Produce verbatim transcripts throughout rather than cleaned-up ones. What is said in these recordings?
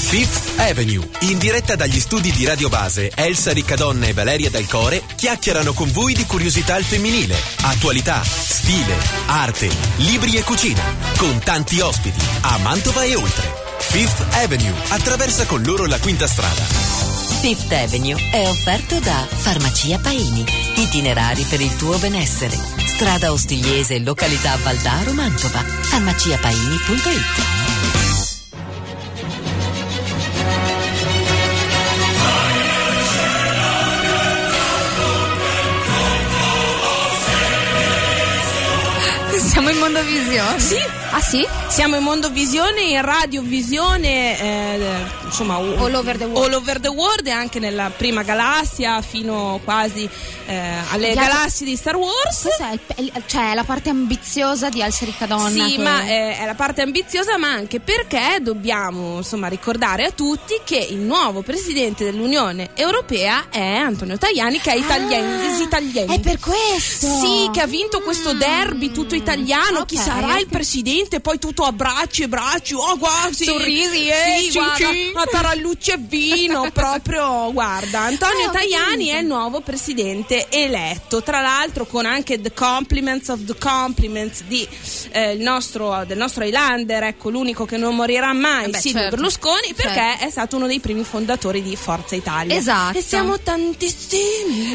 Fifth Avenue, in diretta dagli studi di Radio Base, Elsa Riccadonna e Valeria Del Core chiacchierano con voi di curiosità al femminile, attualità, stile, arte, libri e cucina, con tanti ospiti a Mantova e oltre. Fifth Avenue attraversa con loro la quinta strada. Fifth Avenue è offerto da Farmacia Paini, itinerari per il tuo benessere. Strada Ostigliese, località Valdaro, Mantova. farmacia paini punto it. Siamo in Mondovisione? Sì. Ah sì? Siamo in Mondovisione, in radiovisione, eh, insomma all over the world. all over the world e anche nella prima galassia fino quasi eh, alle Viaggio... galassie di Star Wars. Questa è il, cioè la parte ambiziosa di Elsa Riccadonna. Sì, che... ma è, è la parte ambiziosa, ma anche perché dobbiamo insomma ricordare a tutti che il nuovo presidente dell'Unione Europea è Antonio Tajani, che è italiano, ah, italiano. È per questo. Sì, che ha vinto questo derby tutto italiano. Okay, chi sarà okay. il presidente? Poi tutto a bracci e bracci, oh guarda, sì, sorrisi, eh, sì, guarda. sì, una taralluccia e vino, proprio, guarda, Antonio oh, Tajani è il nuovo presidente eletto, tra l'altro con anche the compliments of the compliments di eh, il nostro, del nostro Highlander, ecco, l'unico che non morirà mai, eh beh, Silvio certo, Berlusconi, perché certo. è stato uno dei primi fondatori di Forza Italia. Esatto. E siamo tantissimi.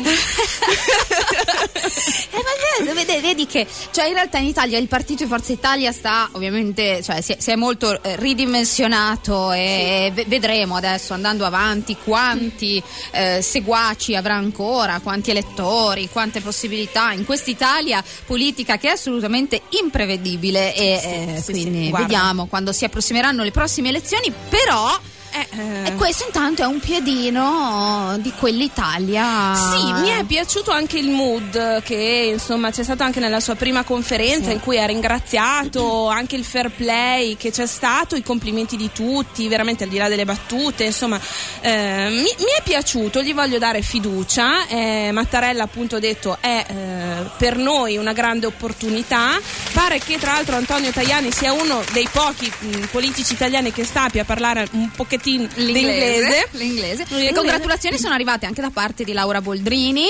eh, ma vedi, vedi che cioè in realtà in Italia il partito di Forza Italia sta ovviamente, cioè si è, si è molto eh, ridimensionato e sì. Vedremo adesso andando avanti quanti eh, seguaci avrà ancora, quanti elettori, quante possibilità in quest'Italia politica che è assolutamente imprevedibile e sì, eh, sì, quindi sì, vediamo quando si approssimeranno le prossime elezioni, però Eh, eh. e questo intanto è un piedino di quell'Italia. Sì, mi è piaciuto anche il mood che insomma c'è stato anche nella sua prima conferenza, sì. in cui ha ringraziato anche il fair play che c'è stato, i complimenti di tutti, veramente al di là delle battute, insomma eh, mi, mi è piaciuto, gli voglio dare fiducia. eh, Mattarella appunto ha detto è eh, per noi una grande opportunità. Pare che tra l'altro Antonio Tajani sia uno dei pochi mh, politici italiani che sappia parlare un pochettino L'inglese, l'inglese. Le congratulazioni sono arrivate anche da parte di Laura Boldrini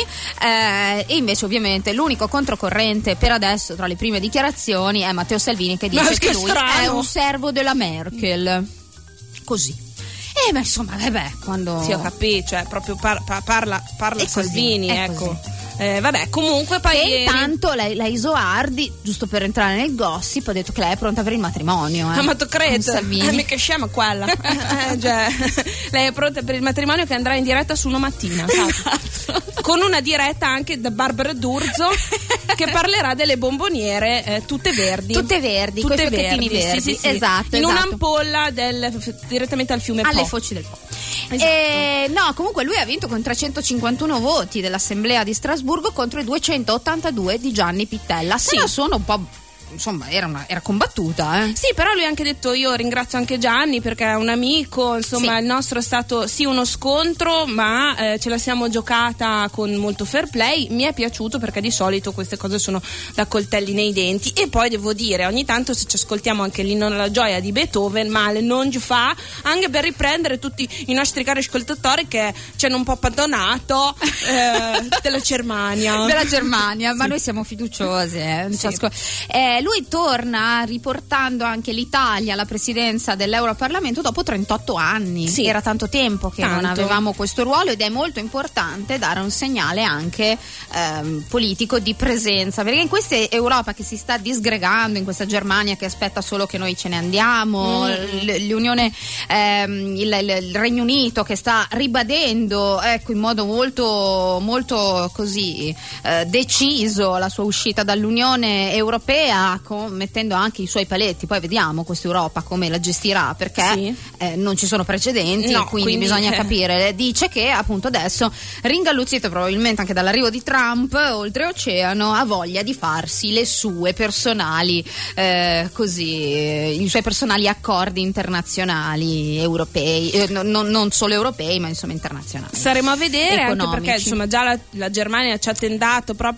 eh, e invece ovviamente l'unico controcorrente per adesso tra le prime dichiarazioni è Matteo Salvini che dice ma che, che lui strano. è un servo della Merkel, così. E beh insomma vabbè quando sì ho capito, cioè proprio par- par- parla, parla Salvini, così, ecco eh, vabbè comunque poi e ieri... intanto la, la Isoardi, giusto per entrare nel gossip, ha detto che lei è pronta per il matrimonio eh, ah, ma tu credi? Salvini. Eh, mica scema quella eh, cioè, lei è pronta per il matrimonio che andrà in diretta su Una Mattina, esatto. Con una diretta anche da Barbara D'Urso che parlerà delle bomboniere eh, tutte verdi tutte verdi, tutte quei fiocchettini verdi, sì, sì, sì. esatto, in esatto. un'ampolla del, direttamente al fiume alle Po. foci del Po. Esatto. E, no, comunque lui ha vinto con trecentocinquantuno voti dell'Assemblea di Strasburgo contro i duecentottantadue di Gianni Pittella. Se sì. no sono un po', insomma, era, una, era combattuta, eh. Sì, però lui ha anche detto io ringrazio anche Gianni perché è un amico, insomma, sì. il nostro è stato sì uno scontro, ma eh, ce la siamo giocata con molto fair play. Mi è piaciuto perché di solito queste cose sono da coltelli nei denti. E poi devo dire, ogni tanto se ci ascoltiamo anche l'inno alla gioia di Beethoven, male non ci fa, anche per riprendere tutti i nostri cari ascoltatori che ci hanno un po' abbandonato eh, della Germania. Della Germania, sì. Ma noi siamo fiduciosi, eh. Sì. Ascol- eh, lui torna riportando anche l'Italia alla presidenza dell'Europarlamento dopo trentotto anni. Sì. Era tanto tempo che Tanto. non avevamo questo ruolo ed è molto importante dare un segnale anche ehm, politico di presenza, perché in questa Europa che si sta disgregando, in questa Germania che aspetta solo che noi ce ne andiamo, mm. l'Unione, ehm, il, il Regno Unito che sta ribadendo, ecco, in modo molto molto così eh, deciso la sua uscita dall'Unione Europea, con, mettendo anche i suoi paletti. Poi vediamo questa Europa come la gestirà, perché sì. eh, non ci sono precedenti, no, quindi, quindi bisogna eh. capire. Dice che appunto adesso, ringalluzzito probabilmente anche dall'arrivo di Trump oltreoceano, ha voglia di farsi le sue personali eh, così i suoi personali accordi internazionali europei, eh, no, no, non solo europei ma insomma internazionali. Saremo a vedere, economici. anche perché insomma già la, la Germania ci ha tendato proprio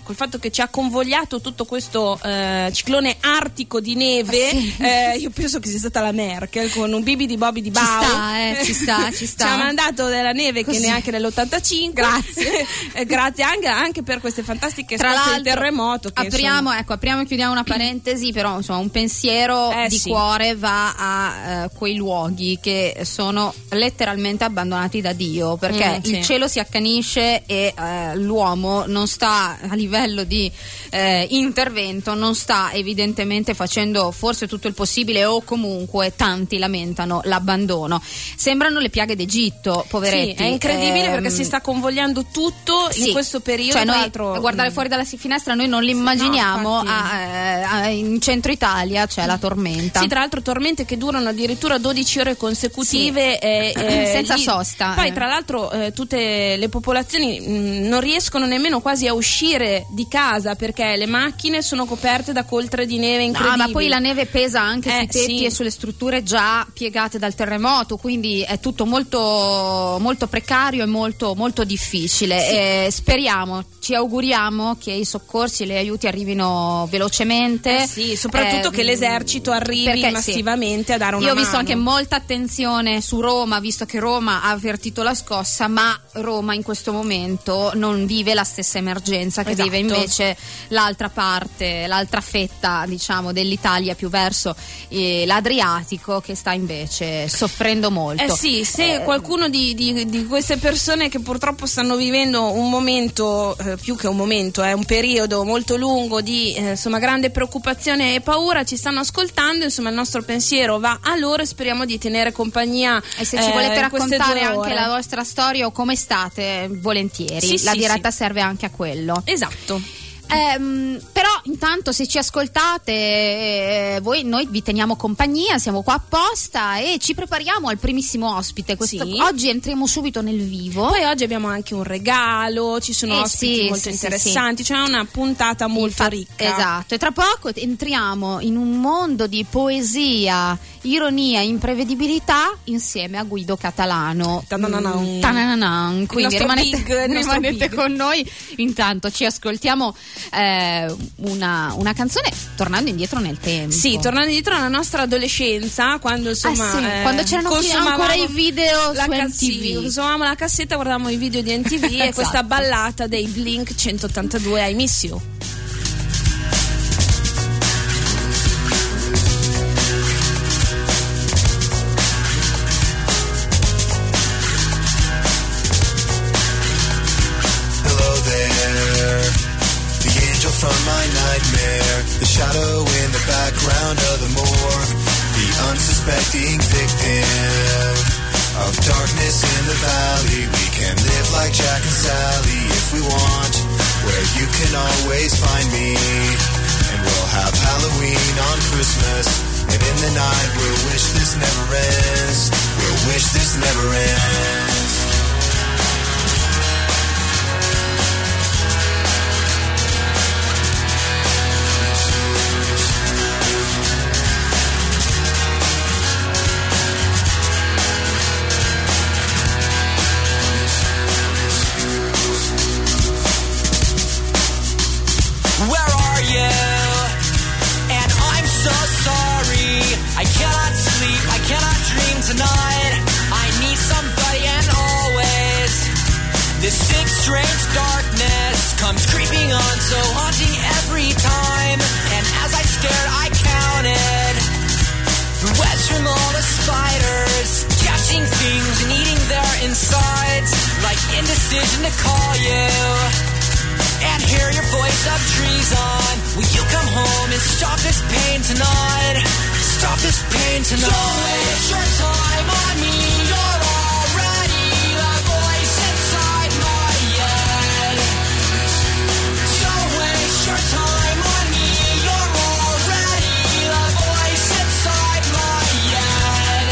col fatto che ci ha convogliato tutto questo eh, ciclone artico di neve, sì. eh, io penso che sia stata la Merkel con un bibi di Bobby di Bau. Ci sta, eh, ci sta, ci sta. Ci ha mandato della neve Così. Che neanche nell'ottantacinque. Grazie. eh, grazie anche, anche per queste fantastiche Tra scosse l'altro, del terremoto. Che apriamo, insomma... ecco, apriamo e chiudiamo una parentesi, però insomma un pensiero Eh, di sì. cuore va a eh, quei luoghi che sono letteralmente abbandonati da Dio, perché Mm, sì. il cielo si accanisce e eh, l'uomo non sta a livello di eh, intervento, non sta evidentemente facendo forse tutto il possibile, o comunque tanti lamentano l'abbandono. Sembrano le piaghe d'Egitto, poveretti. Sì, è incredibile Ehm, perché si sta convogliando tutto sì. in questo periodo. Cioè, tra noi l'altro, guardare mm, fuori dalla finestra noi non l'immaginiamo, No, a, eh, a- in centro Italia c'è la tormenta. Sì, tra l'altro tormente che durano addirittura dodici ore consecutive, Sì. e, e Senza lì- sosta, Poi eh. tra l'altro eh, tutte le popolazioni mh, non riescono nemmeno quasi a uscire di casa perché le macchine sono coperte da coltre di neve No, incredibili. ma poi la neve pesa anche Eh, sui tetti sì. e sulle strutture già piegate dal terremoto, quindi è tutto molto, molto precario e molto, molto difficile. Sì. E speriamo, ci auguriamo che i soccorsi e le aiuti arrivino velocemente. Eh sì, soprattutto Eh, che l'esercito arrivi perché sì. massivamente a dare una Io ho visto mano. anche molta attenzione su Roma, visto che Roma ha avvertito la scossa, ma Roma in questo momento non vive la stessa emergenza che Esatto. vive invece l'altra parte, l'altra fetta, diciamo, dell'Italia più verso eh, l'Adriatico, che sta invece soffrendo molto. Eh sì, se Eh, qualcuno di, di, di queste persone che purtroppo stanno vivendo un momento, eh, più che un momento, è eh, un periodo molto lungo di eh, insomma grande preoccupazione e paura, ci stanno ascoltando, insomma il nostro pensiero va a loro e speriamo di tenere compagnia. E se ci eh, volete in queste raccontare due anche ore. la vostra storia o come state, volentieri. Sì, la sì, diretta sì. serve anche a quello. Esatto. Ehm, però intanto se ci ascoltate eh, voi, noi vi teniamo compagnia, siamo qua apposta e ci prepariamo al primissimo ospite. Questo- Sì. Oggi entriamo subito nel vivo. Poi oggi abbiamo anche un regalo, ci sono Eh ospiti sì, molto sì, sì, interessanti, c'è una puntata molto Infatti, ricca. esatto, e tra poco entriamo in un mondo di poesia, ironia, imprevedibilità insieme a Guido Catalano. Tanananan. Mm, tanananan. Quindi nostro rimanete, big, il nostro rimanete big. con noi. Intanto ci ascoltiamo eh, una, una canzone tornando indietro nel tempo. Sì, tornando indietro alla nostra adolescenza, quando insomma Ah, sì, eh, quando c'erano consumavamo ancora i video la su ca- M T V. sì, consumavamo la cassetta, guardavamo i video di M T V e Esatto. questa ballata dei Blink centottantadue, I Miss You. Hello there, the angel from my nightmare, the shadow in the background of the morgue, the unsuspecting victim of darkness in the valley. We can live like Jack and Sally if we want, where you can always find me, and we'll have Halloween on Christmas, and in the night we'll wish this never ends, we'll wish this never ends. Where are you? And I'm so sorry. I cannot sleep, I cannot dream tonight. I need somebody and always. This sick, strange darkness comes creeping on, so haunting every time. And as I stared, I counted the webs from all the spiders, catching things and eating their insides, like indecision to call you and hear your voice of treason. Will you come home and stop this pain tonight? Stop this pain tonight. Don't waste your time on me. You're already the voice inside my head. Don't waste your time on me. You're already the voice inside my head.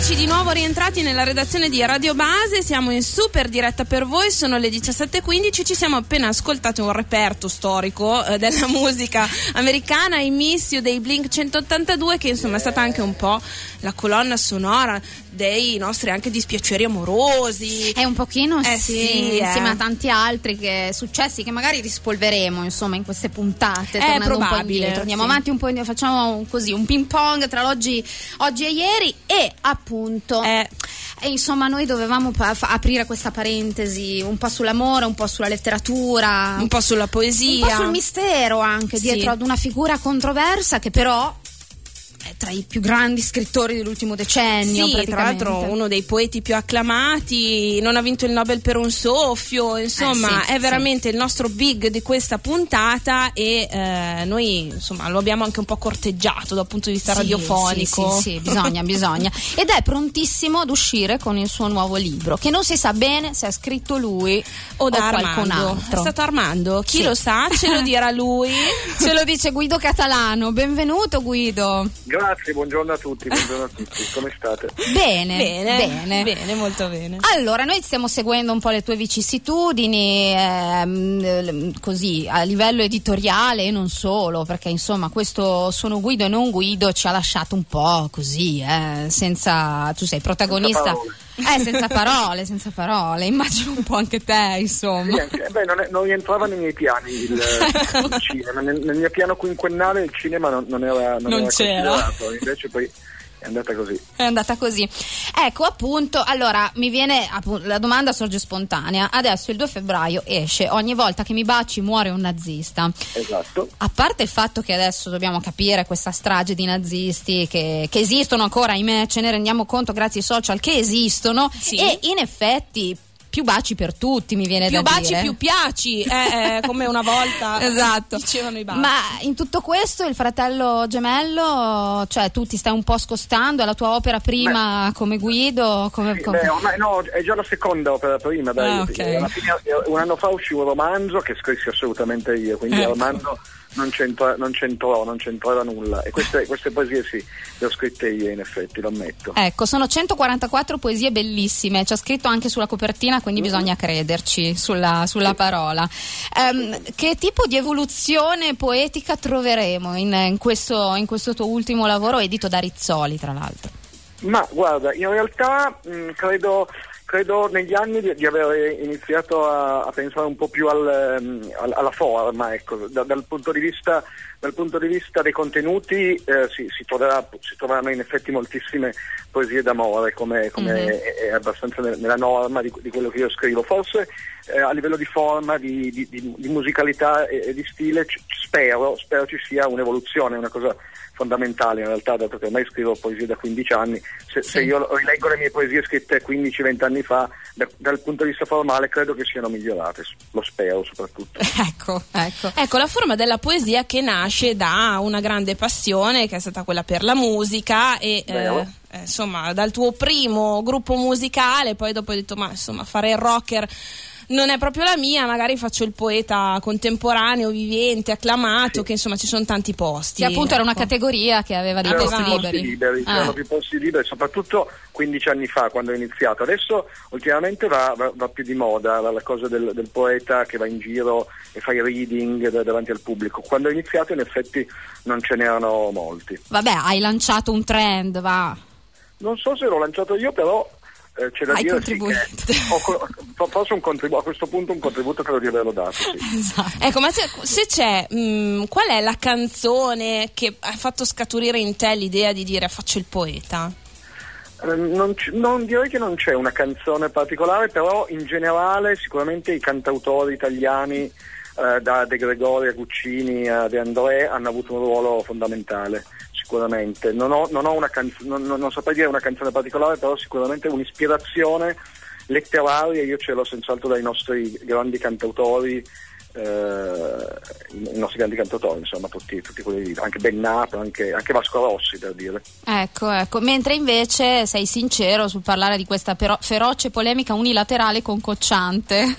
Eccoci di nuovo rientrati nella redazione di Radio Base, siamo in super diretta per voi, sono le diciassette e quindici, ci siamo appena ascoltati un reperto storico eh, della musica americana, I Miss You dei Blink centottantadue, che insomma è stata anche un po' la colonna sonora dei nostri anche dispiaceri amorosi. È un pochino eh sì, sì insieme eh. a tanti altri che, successi che magari rispolveremo insomma in queste puntate, È tornando probabile, un po' indietro, andiamo sì. avanti un po', indietro, facciamo un, così un ping pong tra l'oggi oggi e ieri e appunto Eh. e insomma noi dovevamo pa- fa- aprire questa parentesi un po' sull'amore, un po' sulla letteratura, Un po' sulla poesia, un po' sul mistero anche Sì. dietro ad una figura controversa che però è tra i più grandi scrittori dell'ultimo decennio. Sì, tra praticamente. l'altro uno dei poeti più acclamati, non ha vinto il Nobel per un soffio, insomma Eh, sì, è veramente il nostro big di questa puntata e eh, noi insomma lo abbiamo anche un po' corteggiato dal punto di vista Sì, radiofonico. Sì, sì, sì, bisogna, bisogna. Ed è prontissimo ad uscire con il suo nuovo libro, che non si sa bene se ha scritto lui O da qualcun Armando. altro. È stato Armando? Chi Sì. lo sa? Ce lo dirà lui. Ce lo dice Guido Catalano. Benvenuto Guido. Grazie, buongiorno a tutti, buongiorno a tutti, come state? Bene, Bene, bene. bene, molto bene. Allora, noi stiamo seguendo un po' le tue vicissitudini, ehm, così a livello editoriale e non solo, perché insomma questo Sono Guido e non Guido ci ha lasciato un po' così, eh, senza, tu sei protagonista. Senza Eh, senza parole, senza parole, immagino un po' anche te, Sì, insomma. anche- beh, non, è- non rientrava nei miei piani il, il cinema, nel, nel mio piano quinquennale il cinema non, non era, non Non era c'era. considerato, invece poi è andata così. È andata così. Ecco, appunto, allora mi viene appunto, la domanda sorge spontanea. Adesso il due febbraio esce Ogni volta che mi baci muore un nazista. Esatto. A parte il fatto che adesso dobbiamo capire questa strage di nazisti che, che esistono ancora, ahimè, ce ne rendiamo conto grazie ai social che esistono, Sì. e in effetti più baci per tutti, mi viene Più da baci, dire. più piaci, eh, eh, come una volta Esatto. dicevano i baci. Ma in tutto questo il fratello gemello, cioè tu ti stai un po' scostando, è la tua opera prima come Guido, come, Sì, come- beh, ormai, no, è già la seconda opera prima, dai. Ah, ok. Alla fine, eh, un anno fa uscì un romanzo che scrissi assolutamente io, quindi Ecco. il romanzo non c'entra, non c'entrò, non c'entrava nulla. E queste, queste poesie sì, le ho scritte io, in effetti, lo ammetto. Ecco, sono centoquarantaquattro poesie bellissime, c'è scritto anche sulla copertina, quindi Mm-hmm. bisogna crederci sulla, sulla parola. Ehm, che tipo di evoluzione poetica troveremo in, in questo, in questo tuo ultimo lavoro, edito da Rizzoli, tra l'altro? Ma guarda, in realtà mh, credo, credo negli anni di, di aver iniziato a, a pensare un po' più al, um, al- alla forma, ecco, da- dal punto di vista dal punto di vista dei contenuti eh, si, si, troverà, si troveranno in effetti moltissime poesie d'amore, come, come Mhm. è, è abbastanza nel- nella norma di, di quello che io scrivo. Forse eh, a livello di forma, di, di- di- di musicalità e, e di stile c- spero, spero ci sia un'evoluzione, una cosa fondamentale in realtà, dato che ormai scrivo poesie da quindici anni. Se, Sì. se io rileggo le mie poesie scritte quindici venti anni fa, da- dal punto di vista formale credo che siano migliorate, lo spero soprattutto. Ecco, ecco. Ecco, la forma della poesia che nasce da una grande passione che è stata quella per la musica e Vero. eh, eh, insomma dal tuo primo gruppo musicale, poi dopo hai detto ma insomma fare il rocker non è proprio la mia, magari faccio il poeta contemporaneo, vivente, acclamato, Sì. che insomma ci sono tanti posti. Che appunto era una ecco. categoria che aveva dei C'erano posti più posti liberi. liberi, Ah. c'erano più posti liberi, soprattutto quindici anni fa quando ho iniziato. Adesso ultimamente va, va- va più di moda la, la cosa del, del poeta che va in giro e fa i reading da- davanti al pubblico. Quando ho iniziato in effetti non ce n'erano molti. Vabbè, hai lanciato un trend, va. Non so se l'ho lanciato io, però eh, c'è da Hai dire contribuito. sì, che ho co- fo- forse un contributo, a questo punto un contributo credo di averlo dato, sì. Esatto. Ecco, ma se, se c'è, mh, qual è la canzone che ha fatto scaturire in te l'idea di dire faccio il poeta? Eh, Non, c- non direi che non c'è una canzone particolare, però in generale sicuramente i cantautori italiani, eh, da De Gregori a Guccini a De André, hanno avuto un ruolo fondamentale, sicuramente. Non ho, non ho una canzone, non, non- non saprei dire una canzone particolare, però sicuramente un'ispirazione letteraria io ce l'ho senz'altro dai nostri grandi cantautori, eh, i, i nostri grandi cantautori, insomma, tutti, tutti quelli, anche Bennato, anche, anche Vasco Rossi, per dire. Ecco, ecco, mentre invece sei sincero sul parlare di questa però feroce polemica unilaterale con Cocciante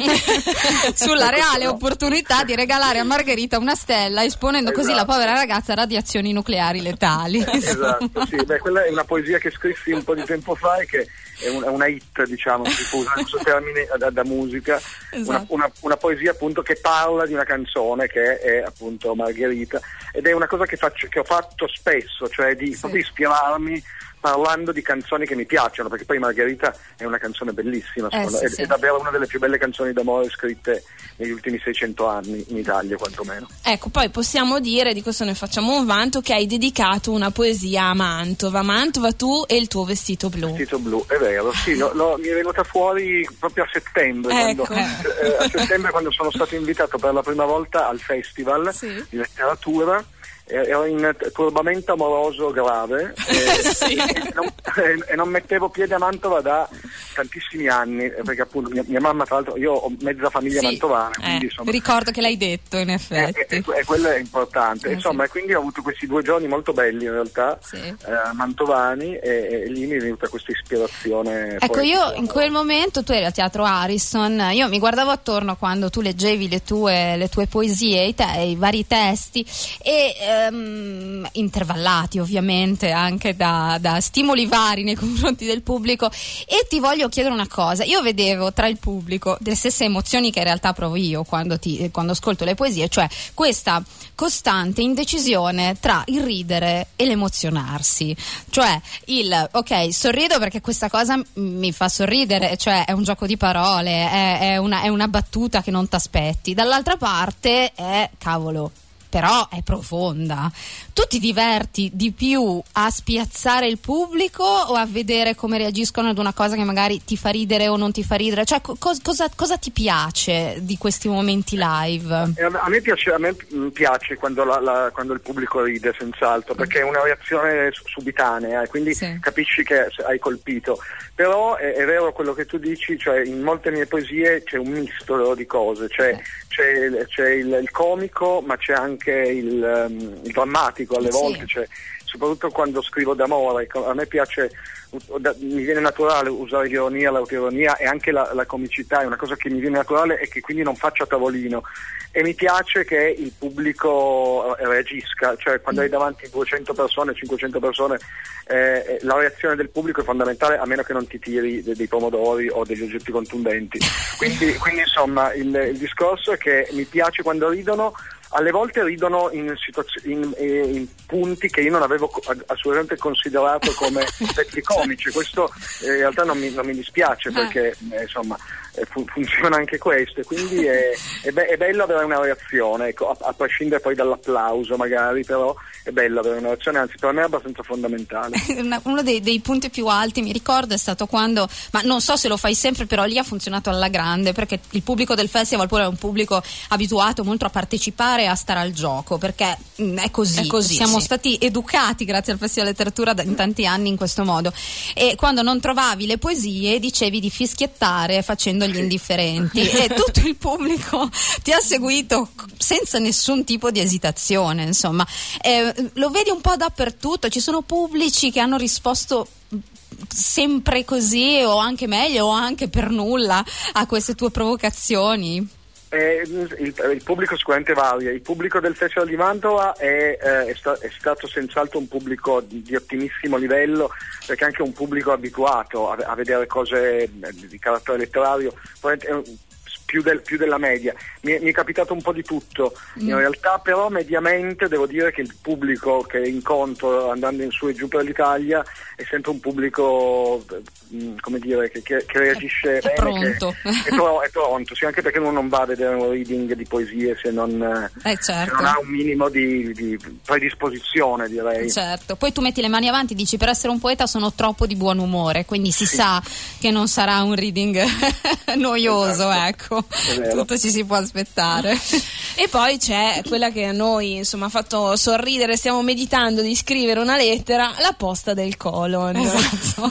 sulla reale opportunità di regalare a Margherita una stella, esponendo esatto. così la povera ragazza a radiazioni nucleari letali. Esatto, sì, beh, quella è una poesia che scrissi un po' di tempo fa e che è, un, è una hit, diciamo, si può usare questo termine da, da musica, esatto. una, una, una poesia appunto che parla di una canzone che è appunto Margherita, ed è una cosa che, faccio, che ho fatto spesso, cioè di sì. proprio ispirarmi parlando di canzoni che mi piacciono, perché poi Margherita è una canzone bellissima, eh, sì, è, sì. è davvero una delle più belle canzoni d'amore scritte negli ultimi seicento anni in Italia, quantomeno. Ecco, poi possiamo dire, di questo ne facciamo un vanto, che hai dedicato una poesia a Mantova. Mantova, tu e il tuo vestito blu. Vestito blu, è vero, sì, lo, lo, mi è venuta fuori proprio a settembre, ecco. quando, eh, a settembre quando sono stato invitato per la prima volta al festival sì. di letteratura. Ero in turbamento amoroso grave e, sì. e, non, e non mettevo piede a Mantova da tantissimi anni, perché appunto mia, mia mamma, tra l'altro, io ho mezza famiglia sì. mantovana, quindi, eh, insomma, ricordo che l'hai detto in effetti e, e, e quello è importante, eh, insomma sì. e quindi ho avuto questi due giorni molto belli in realtà, sì. eh, mantovani, e, e lì mi è venuta questa ispirazione. Ecco, io in quel momento, tu eri al Teatro Ariston, io mi guardavo attorno quando tu leggevi le tue, le tue poesie, i, te, i vari testi, e ehm, intervallati ovviamente anche da, da stimoli vari nei confronti del pubblico, e ti voglio chiedere una cosa. Io vedevo tra il pubblico delle stesse emozioni che in realtà provo io quando, ti, quando ascolto le poesie, cioè questa costante indecisione tra il ridere e l'emozionarsi, cioè il ok, sorrido perché questa cosa mi fa sorridere, cioè è un gioco di parole, è, è, una, è una battuta che non t'aspetti, dall'altra parte è cavolo, però è profonda. Tu ti diverti di più a spiazzare il pubblico o a vedere come reagiscono ad una cosa che magari ti fa ridere o non ti fa ridere? Cioè co- cosa, cosa ti piace di questi momenti live? A me piace, a me piace quando, la, la, quando il pubblico ride, senz'altro, perché è una reazione subitanea e quindi sì. capisci che hai colpito. Però è, è vero quello che tu dici, cioè in molte mie poesie c'è un misto di cose, c'è, sì. c'è, c'è il, il comico, ma c'è anche il, um, il drammatico alle volte, sì. cioè, soprattutto quando scrivo d'amore. A me piace, mi viene naturale usare l'ironia, l'autoironia e anche la, la comicità, è una cosa che mi viene naturale e che quindi non faccio a tavolino, e mi piace che il pubblico reagisca, cioè quando hai davanti duecento persone, cinquecento persone, eh, la reazione del pubblico è fondamentale, a meno che non ti tiri dei, dei pomodori o degli oggetti contundenti. Quindi, quindi insomma il, il discorso è che mi piace quando ridono. Alle volte ridono in, situazio- in, in punti che io non avevo assolutamente considerato come pezzi comici. Questo eh, in realtà non mi, non mi dispiace, perché eh, insomma eh, fu- funziona anche questo, e quindi è, è, be- è bello avere una reazione, ecco, a-, a prescindere poi dall'applauso magari, però è bello avere una reazione, anzi per me è abbastanza fondamentale. Uno dei, dei punti più alti, mi ricordo, è stato quando, ma non so se lo fai sempre, però lì ha funzionato alla grande, perché il pubblico del festival pure è un pubblico abituato molto a partecipare, a stare al gioco, perché mh, è così, è così siamo sì. stati educati grazie al Festival Letteratura in tanti anni in questo modo, e quando non trovavi le poesie dicevi di fischiettare facendo gli indifferenti e tutto il pubblico ti ha seguito senza nessun tipo di esitazione, insomma. Eh, lo vedi un po' dappertutto, ci sono pubblici che hanno risposto sempre così o anche meglio o anche per nulla a queste tue provocazioni. Eh, il, il pubblico sicuramente varia. Il pubblico del Festival di Mantova è, eh, è, sta, è stato senz'altro un pubblico di, di ottimissimo livello, perché anche un pubblico abituato a, a vedere cose di carattere letterario, più, del, più della media. Mi, mi è capitato un po' di tutto in mm. realtà, però mediamente devo dire che il pubblico che incontro andando in su e giù per l'Italia è sempre un pubblico, come dire, che, che, che reagisce è, bene, è pronto che, è, pro, è pronto, sì, anche perché uno non va a vedere un reading di poesie se non, eh, certo. se non ha un minimo di, di predisposizione, direi. Certo, poi tu metti le mani avanti, dici per essere un poeta sono troppo di buon umore, quindi si sì. sa che non sarà un reading noioso, esatto. Ecco, tutto ci si può aspettare. E poi c'è quella che a noi insomma ha fatto sorridere, stiamo meditando di scrivere una lettera, la posta del colon. Esatto. Sì.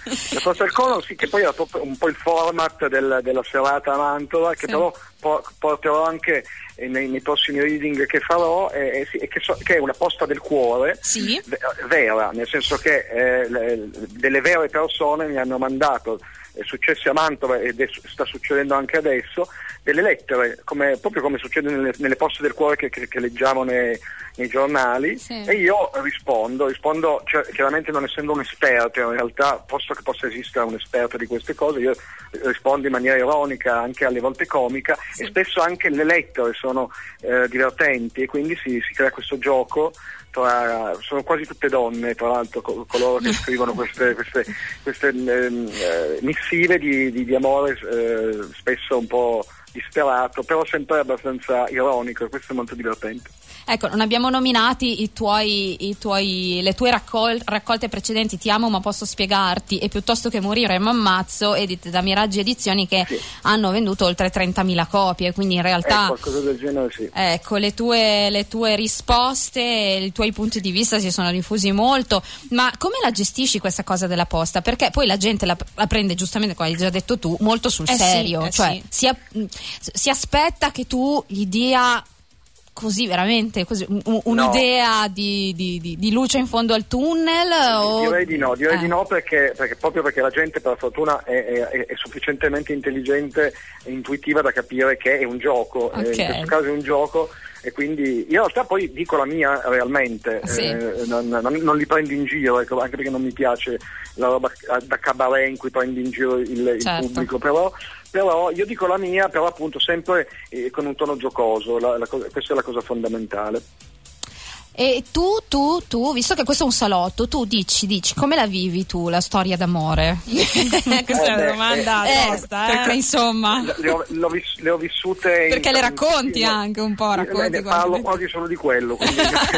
La posta del coro, sì, che poi era proprio un po' il format del, della serata a Mantova, che sì. però por- porterò anche nei, nei prossimi reading che farò, eh, eh, sì, che, so, che è una posta del cuore sì. v- vera, nel senso che eh, le, delle vere persone mi hanno mandato, è successo a Mantova ed è, sta succedendo anche adesso, delle lettere, come, proprio come succede nelle, nelle poste del cuore che, che, che leggiamo nei, nei giornali, sì. E io rispondo, rispondo cioè, chiaramente non essendo un esperto, in realtà posto che possa esistere un esperto di queste cose, io rispondo in maniera ironica, anche alle volte comica, sì. E spesso anche le lettere sono eh, divertenti e quindi si, si crea questo gioco. Tra, sono quasi tutte donne, tra l'altro, co- coloro che scrivono queste, queste, queste eh, missive di, di, di amore, eh, spesso un po' disperato, però sempre abbastanza ironico, e questo è molto divertente. Ecco, non abbiamo nominati i tuoi, i tuoi, le tue raccol- raccolte precedenti, Ti amo ma posso spiegarti e Piuttosto che morire m'ammazzo, edite da Miraggi Edizioni, che sì. hanno venduto oltre trentamila copie, quindi in realtà eh, qualcosa del genere, sì. Ecco, le tue, le tue risposte, i tuoi punti di vista si sono diffusi molto, ma come la gestisci questa cosa della posta? Perché poi la gente la, la prende, giustamente, come hai già detto tu, molto sul eh serio, sì, eh cioè sì. si, si aspetta che tu gli dia così veramente così, un, un'idea no. di, di, di, di luce in fondo al tunnel? O... Direi di no, direi eh. di no perché, perché proprio perché la gente per fortuna è, è, è sufficientemente intelligente e intuitiva da capire che è un gioco, okay. eh, in questo caso è un gioco e quindi io in realtà poi dico la mia realmente, sì. eh, non, non, non li prendo in giro, ecco, anche perché non mi piace la roba da cabaret in cui prendi in giro il, certo. il pubblico, però però io dico la mia, però appunto sempre eh, con un tono giocoso, la, la cosa, questa è la cosa fondamentale. E tu, tu, tu, visto che questo è un salotto, tu dici, dici, come la vivi tu la storia d'amore? Questa eh è una beh, domanda eh, tosta, eh, perché insomma le ho, le ho, vis- le ho vissute perché in, le racconti in, anche un po', racconti eh, parlo quasi solo di quello, quindi,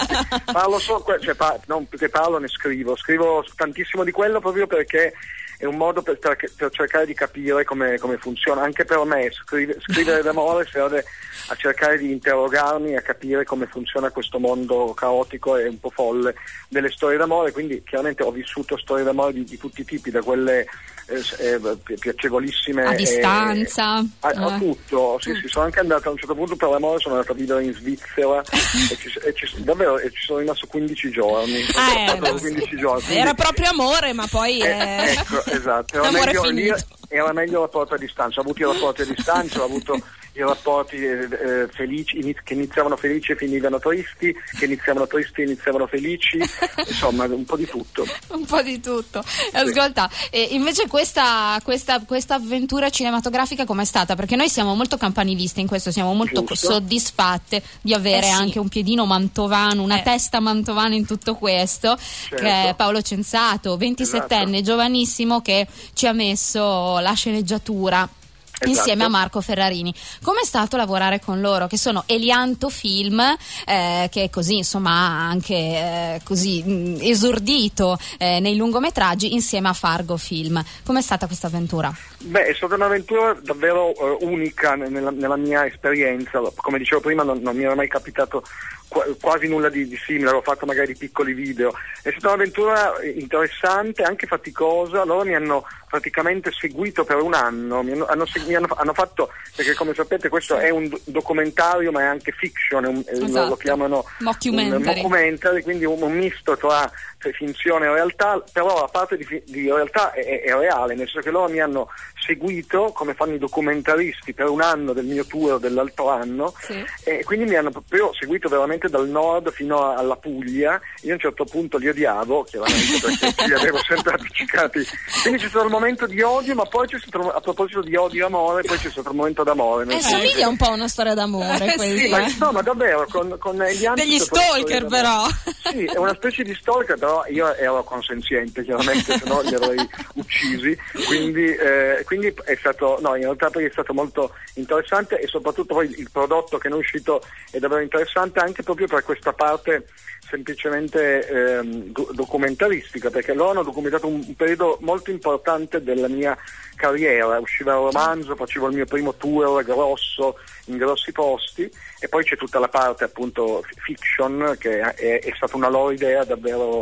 parlo solo, cioè, par- non perché parlo ne scrivo, scrivo tantissimo di quello proprio perché è un modo per, per, per cercare di capire come, come funziona, anche per me scrive, scrivere d'amore serve a cercare di interrogarmi e a capire come funziona questo mondo caotico e un po' folle delle storie d'amore, quindi chiaramente ho vissuto storie d'amore di, di tutti i tipi, da quelle eh, eh, piacevolissime a distanza e, a, a eh. tutto, sì, sì, sono anche andato a un certo punto per l'amore, sono andato a vivere in Svizzera e, ci, e ci, davvero e ci sono rimasto quindici giorni, ah, eh, quindici giorni quindi, era proprio amore, ma poi eh, è... ecco, esatto, era amore meglio, finito. lì, era meglio il rapporto a distanza, ho avuto i rapporti a distanza, ho avuto i rapporti eh, felici iniz- che iniziavano felici e finivano tristi, che iniziavano tristi e iniziavano felici, insomma un po' di tutto. Un po' di tutto. Ascolta, e invece questa, questa, questa avventura cinematografica com'è stata? Perché noi siamo molto campanilisti in questo, siamo molto Giusto. soddisfatte di avere eh sì. anche un piedino mantovano, una eh. testa mantovana in tutto questo, certo. che è Paolo Censato, ventisettenne, esatto. giovanissimo, che ci ha messo la sceneggiatura. Esatto. Insieme a Marco Ferrarini. Com'è stato lavorare con loro, che sono Elianto Film, eh, che è così insomma ha anche eh, così mh, esordito eh, nei lungometraggi, insieme a Fargo Film? Com'è stata questa avventura? Beh, è stata un'avventura davvero uh, unica nella, nella mia esperienza, come dicevo prima non, non mi era mai capitato qu- quasi nulla di, di simile, avevo fatto magari piccoli video, è stata un'avventura interessante, anche faticosa, loro mi hanno praticamente seguito per un anno, mi hanno, hanno, mi hanno, hanno fatto, perché come sapete questo è un documentario ma è anche fiction, è un, esatto. lo chiamano mockumentary. un documentary, quindi un, un misto tra finzione e realtà, però la parte di, di realtà è, è reale, nel senso che loro mi hanno seguito come fanno i documentaristi per un anno del mio tour dell'altro anno, sì. E quindi mi hanno proprio seguito veramente dal nord fino alla Puglia. Io a un certo punto li odiavo chiaramente perché li avevo sempre appiccicati, quindi c'è stato il momento di odio, ma poi c'è stato, a proposito di odio e amore, poi c'è stato il momento d'amore. Eh, somiglia un po' a una storia d'amore questa. Sì, ma, no, ma davvero con, con gli degli stalker però. Sì, è una specie di stalker, però io ero consenziente chiaramente, se no li avrei uccisi, quindi, eh, quindi è stato, no, in realtà poi è stato molto interessante e soprattutto poi il prodotto che ne è uscito è davvero interessante anche proprio per questa parte semplicemente ehm, documentaristica, perché loro hanno documentato un, un periodo molto importante della mia carriera, usciva il romanzo, facevo il mio primo tour grosso in grossi posti e poi c'è tutta la parte appunto fiction che è, è stata una loro idea davvero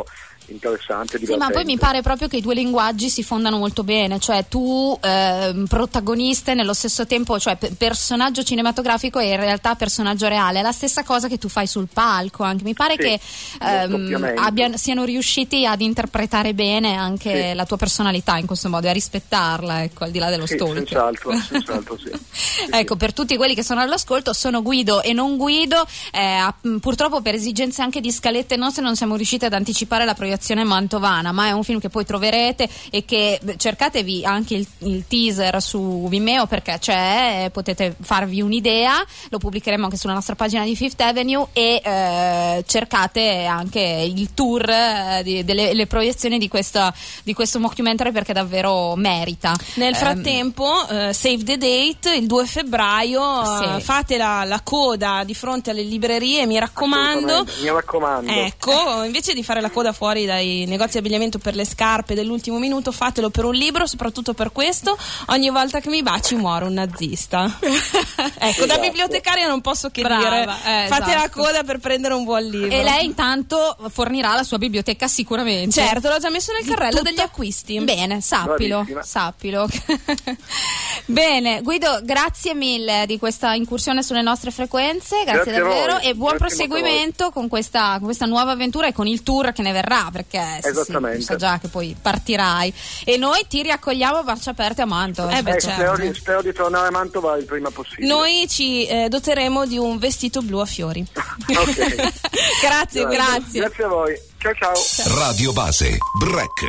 interessante, divertente. Sì, ma poi mi pare proprio che i due linguaggi si fondano molto bene, cioè tu eh, protagonista e nello stesso tempo, cioè p- personaggio cinematografico e in realtà personaggio reale, è la stessa cosa che tu fai sul palco anche. Mi pare sì, che ehm, abbiano, siano riusciti ad interpretare bene anche sì. la tua personalità in questo modo e a rispettarla, ecco, al di là dello sì, stalker. Senz'altro, senz'altro sì. sì ecco, sì. Per tutti quelli che sono all'ascolto, sono Guido e non Guido, eh, purtroppo per esigenze anche di scalette nostre non siamo riusciti ad anticipare la proiezione mantovana, ma è un film che poi troverete e che cercatevi anche il, il teaser su Vimeo perché c'è, potete farvi un'idea, lo pubblicheremo anche sulla nostra pagina di Fifth Avenue e eh, cercate anche il tour eh, di, delle le proiezioni di, questa, di questo mockumentary perché davvero merita. Nel frattempo eh, save the date, il due febbraio sì. eh, fate la, la coda di fronte alle librerie, mi raccomando, mi raccomando, ecco, invece di fare la coda fuori dai negozi di abbigliamento per le scarpe dell'ultimo minuto, fatelo per un libro, soprattutto per questo. Ogni volta che mi baci muore un nazista. Ecco, esatto. Da bibliotecaria non posso che Brava, dire eh, fate esatto. la coda per prendere un buon libro. E lei intanto fornirà la sua biblioteca sicuramente. Certo, l'ho già messo nel carrello tutto. degli acquisti. Bene, sappilo, Bravissima. sappilo. Bene, Guido, grazie mille di questa incursione sulle nostre frequenze, grazie, grazie davvero voi. e buon grazie proseguimento con questa, con questa nuova avventura e con il tour che ne verrà, perché sì, Esattamente. sì, so già che poi partirai e noi ti riaccogliamo a braccia aperte a Mantova. Eh beh, Eh, certo. spero, di, spero di tornare a Mantova il prima possibile. Noi ci eh, doteremo di un vestito blu a fiori. Ok. Grazie, Grazie. grazie. Grazie a voi. Ciao ciao. Radio Base, Break.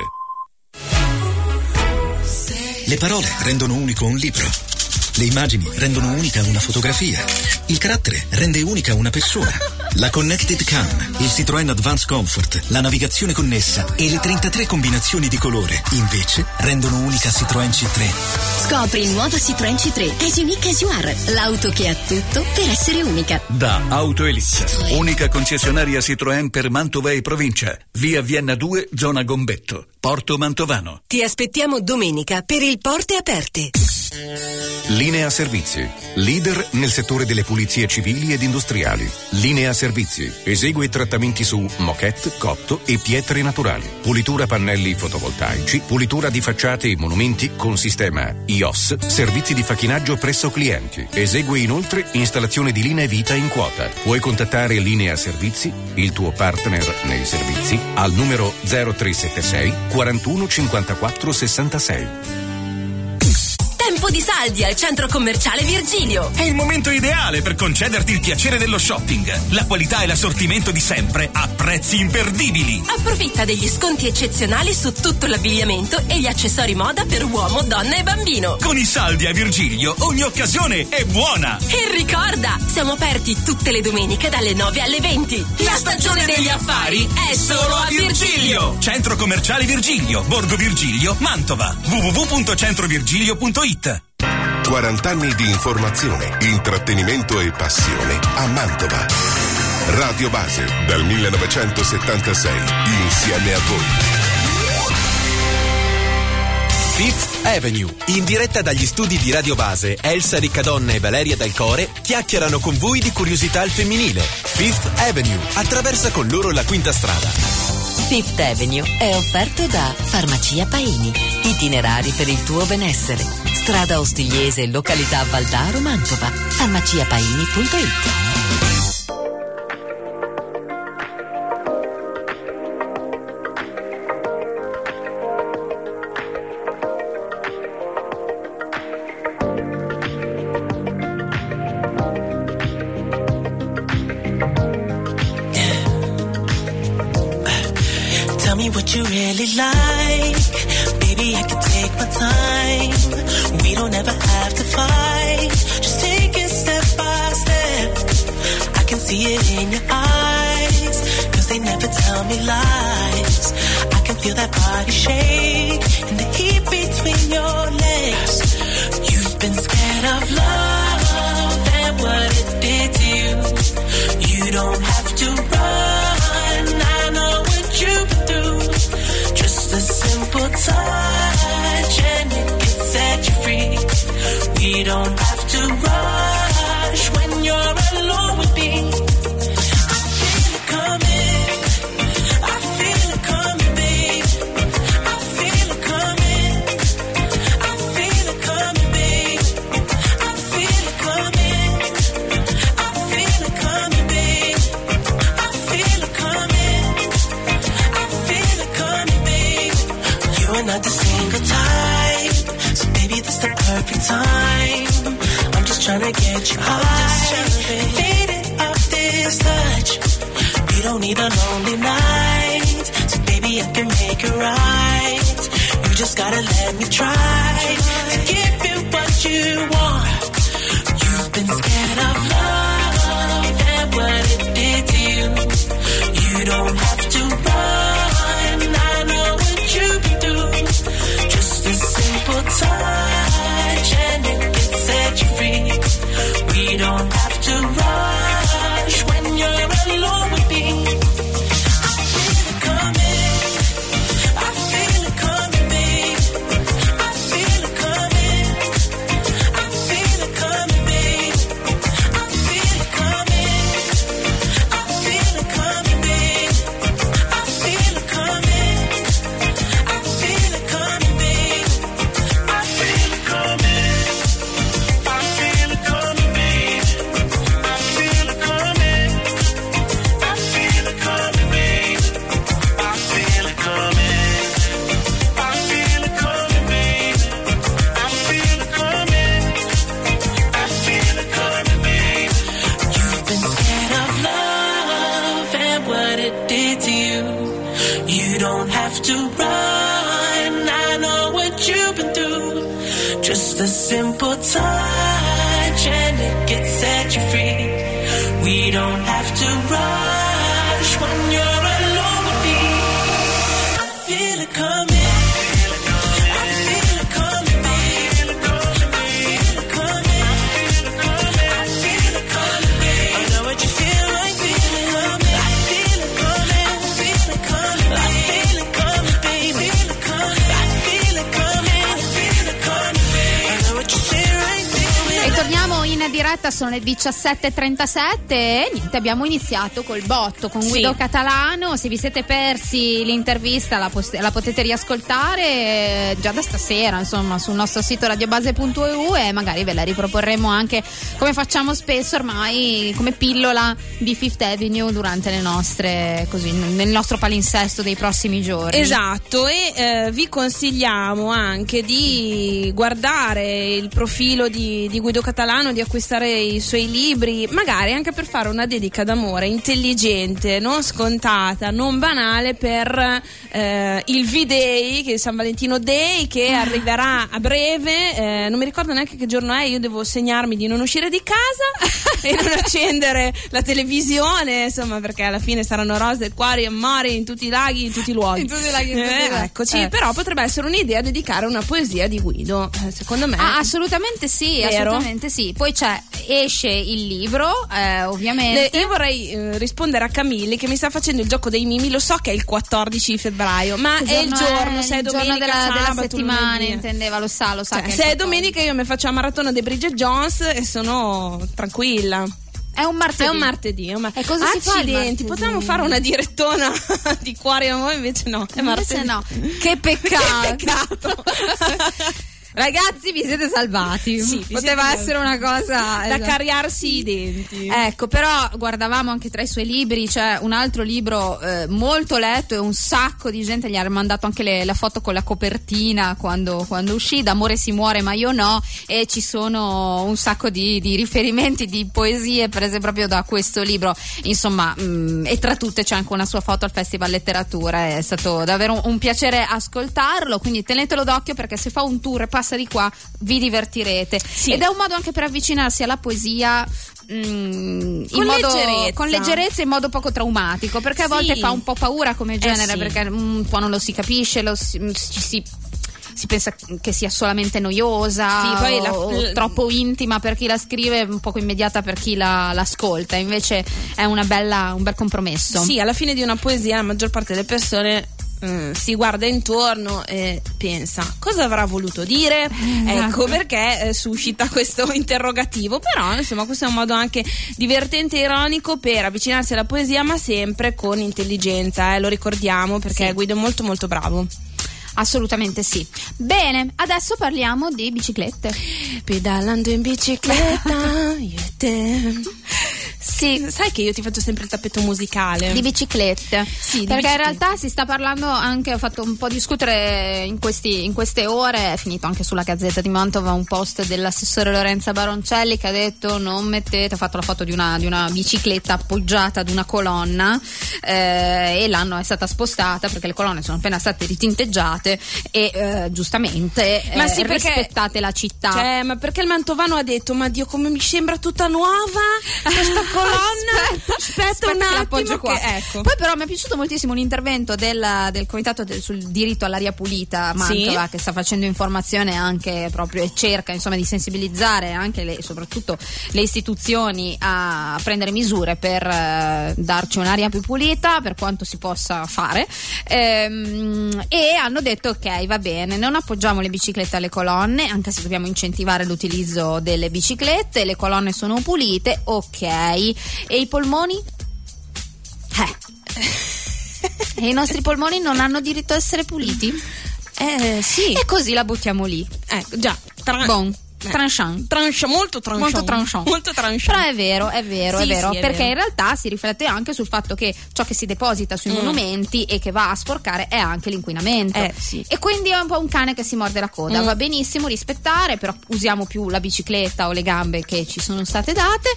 Le parole rendono unico un libro. Le immagini rendono unica una fotografia. Il carattere rende unica una persona. La Connected Cam, il Citroën Advance Comfort, la navigazione connessa e le trentatré combinazioni di colore, invece, rendono unica Citroën C tre. Scopri il nuovo Citroën C tre, as unique as you are, l'auto che ha tutto per essere unica. Da Auto Elissa, unica concessionaria Citroën per Mantova e provincia. Via Vienna due, zona Gombetto, Porto Mantovano. Ti aspettiamo domenica per il Porte Aperte. Linea Servizi, leader nel settore delle pulizie civili ed industriali. Linea Servizi esegue trattamenti su moquette, cotto e pietre naturali, pulitura pannelli fotovoltaici, pulitura di facciate e monumenti con sistema I O S, servizi di facchinaggio presso clienti. Esegue inoltre installazione di linee vita in quota. Puoi contattare Linea Servizi, il tuo partner nei servizi, al numero zero tre sette sei quarantuno cinquantaquattro sessantasei. Tempo di saldi al centro commerciale Virgilio. È il momento ideale per concederti il piacere dello shopping. La qualità e l'assortimento di sempre a prezzi imperdibili. Approfitta degli sconti eccezionali su tutto l'abbigliamento e gli accessori moda per uomo, donna e bambino. Con i saldi a Virgilio ogni occasione è buona. E ricorda, siamo aperti tutte le domeniche dalle nove alle venti. La stagione degli affari è solo a Virgilio. Centro commerciale Virgilio, Borgo Virgilio, Mantova. w w w punto centrovirgilio punto it. quaranta anni di informazione, intrattenimento e passione a Mantova. Radio Base dal millenovecentosettantasei, insieme a voi. Fifth Avenue, in diretta dagli studi di Radio Base, Elsa Riccadonna e Valeria Del Core chiacchierano con voi di curiosità al femminile. Fifth Avenue, attraversa con loro la quinta strada. Fifth Avenue è offerto da Farmacia Paini. Itinerari per il tuo benessere. Strada Ostigliese, località Valdaro, Mantova. farmacia paini punto it. What you really like, baby, I can take my time. We don't ever have to fight, just take it step by step. I can see it in your eyes, cause they never tell me lies. I can feel that body shake and the heat between your legs. You've been scared of love and what it did to you. You don't have to run, I know what you've been through. Just a simple touch and it can set you free. We don't have to rush when you're alone with me. I feel it coming, I feel it coming get you high. Faded off this touch. You don't need a lonely night, so baby I can make it right. You just gotta let me try to give you what you want. You've been scared of love and what it did to you. You don't have to run, I know what you can do. Just a simple touch and it can set you free. We don't have to rush when you're alone with me. I feel it coming, I feel it coming, babe. I feel it coming, I feel it coming, babe. I feel it coming, I feel it coming, babe. I feel it coming, I feel it coming, babe. I feel it coming, I feel it coming, babe. I feel it coming, I feel it coming, babe. I feel it coming, I feel it coming, babe. I feel it coming, I feel it coming, babe. You've been scared of love and what it did to you. You don't have to run, I know what you've been through. Just a simple touch and it can set you free. We don't have to rush when you're alone with me. I feel it coming, I feel it coming, babe. I feel it coming, I feel it coming, babe. I know what you feel, I feel it coming. I feel it coming, I feel it coming, I feel it coming, babe. I feel it coming, I feel it coming, babe. I know what you feel, I feel it. E torniamo in diretta, sono le diciassette e trentasette e niente, abbiamo iniziato col botto con Guido Sì. Catalano. Se vi siete persi l'intervista la, post- la potete riascoltare eh, già da stasera, insomma, sul nostro sito radiobase punto e u, e magari ve la riproporremo anche, come facciamo spesso ormai, come pillola di Fifth Avenue durante le nostre, così, nel nostro palinsesto dei prossimi giorni. Esatto, e eh, vi consigliamo anche di guardare il profilo di, di Guido Catalano, di acquistare i suoi libri, magari anche per fare una dedica d'amore intelligente, non scontata, non banale, per eh, il V-Day, che è San Valentino Day, che arriverà a breve. Eh, non mi ricordo neanche che giorno è, io devo segnarmi di non uscire di casa e non accendere la televisione, insomma, perché alla fine saranno rose, cuori e amori in tutti i laghi, in tutti i luoghi. In tutti i laghi, in tutti i Eh, luoghi. eccoci, Eh. però potrebbe essere un'idea dedicare una poesia di Guido, eh, secondo me. Ah, assolutamente sì, Vero? assolutamente sì. Poi c'è, esce il libro, eh, ovviamente. Le- io vorrei eh, rispondere a Camilli che mi sta facendo il gioco dei mimi. Lo so che è il quattordici febbraio, ma Che è il giorno, se è il giorno domenica, della, della sabato, settimana, lunedì. intendeva, lo sa, lo sa. Cioè, che se è il domenica io mi faccio la maratona di Bridget Jones e sono tranquilla. È un martedì. È un martedì. È un mar- E cosa si fa il Accidenti, martedì? potevamo fare una direttona di cuore a voi, invece no. È Invece martedì. no. Che peccato. Che peccato. Ragazzi, vi siete salvati. Sì, vi Poteva siete essere una cosa da esatto. cariarsi i denti. Ecco, però guardavamo anche tra i suoi libri, c'è un altro libro eh, molto letto e un sacco di gente gli ha mandato anche le, la foto con la copertina quando, quando uscì, D'amore si muore ma io no, e ci sono un sacco di, di riferimenti, di poesie prese proprio da questo libro, insomma, mh, e tra tutte c'è anche una sua foto al Festival Letteratura. È stato davvero un, un piacere ascoltarlo, quindi tenetelo d'occhio, perché se fa un tour e passa di qua vi divertirete. Sì. Ed è un modo anche per avvicinarsi alla poesia Mm, in Con modo, leggerezza. con leggerezza e in modo poco traumatico, perché a volte Sì. fa un po' paura come genere, Eh sì. perché un po' non lo si capisce, lo si, ci si, si pensa che sia solamente noiosa, Sì, poi la- o, o troppo intima per chi la scrive, un poco immediata per chi la, l'ascolta. Invece è una bella, un bel compromesso. Sì, alla fine di una poesia la maggior parte delle persone eh, si guarda intorno e pensa cosa avrà voluto dire, ecco perché eh, suscita questo interrogativo. Però insomma questo è un modo anche divertente e ironico per avvicinarsi alla poesia, ma sempre con intelligenza, eh, lo ricordiamo, perché Sì. Guido è molto molto bravo. Assolutamente sì. Bene, adesso parliamo di biciclette. Pedalando in bicicletta io e te. Sì. Sai che io ti faccio sempre il tappeto musicale. Di biciclette. Sì, di perché biciclette. in realtà si sta parlando anche, ho fatto un po' discutere in, questi, in queste ore, è finito anche sulla Gazzetta di Mantova un post dell'assessore Lorenza Baroncelli che ha detto non mettete, ha fatto la foto di una, di una bicicletta appoggiata ad una colonna eh, e l'hanno è stata spostata perché le colonne sono appena state ritinteggiate e eh, giustamente eh, ma sì, perché, rispettate la città. Cioè, ma perché il mantovano ha detto ma Dio come mi sembra tutta nuova questa colonna, aspetta, aspetta, aspetta un attimo qua. Che, ecco. Poi però mi è piaciuto moltissimo l'intervento del, del comitato del, sul diritto all'aria pulita a Mantova, sì, che sta facendo informazione anche proprio e cerca insomma di sensibilizzare anche le, soprattutto le istituzioni a prendere misure per eh, darci un'aria più pulita per quanto si possa fare, ehm, e hanno detto ok, va bene, non appoggiamo le biciclette alle colonne anche se dobbiamo incentivare l'utilizzo delle biciclette, le colonne sono pulite, ok, e i polmoni? Eh. E i nostri polmoni non hanno diritto a essere puliti? Eh sì. E così la buttiamo lì. Ecco, già. Tra- bon. Eh. Tranchant. Tranchant, molto tranchant. Molto tranchant. Molto tranchant. Però è vero, è vero, sì, è vero, sì, è perché vero. in realtà si riflette anche sul fatto che ciò che si deposita sui Mm. monumenti e che va a sporcare è anche l'inquinamento. Eh, sì. E quindi è un po' un cane che si morde la coda. Mm. Va benissimo rispettare, però usiamo più la bicicletta o le gambe che ci sono state date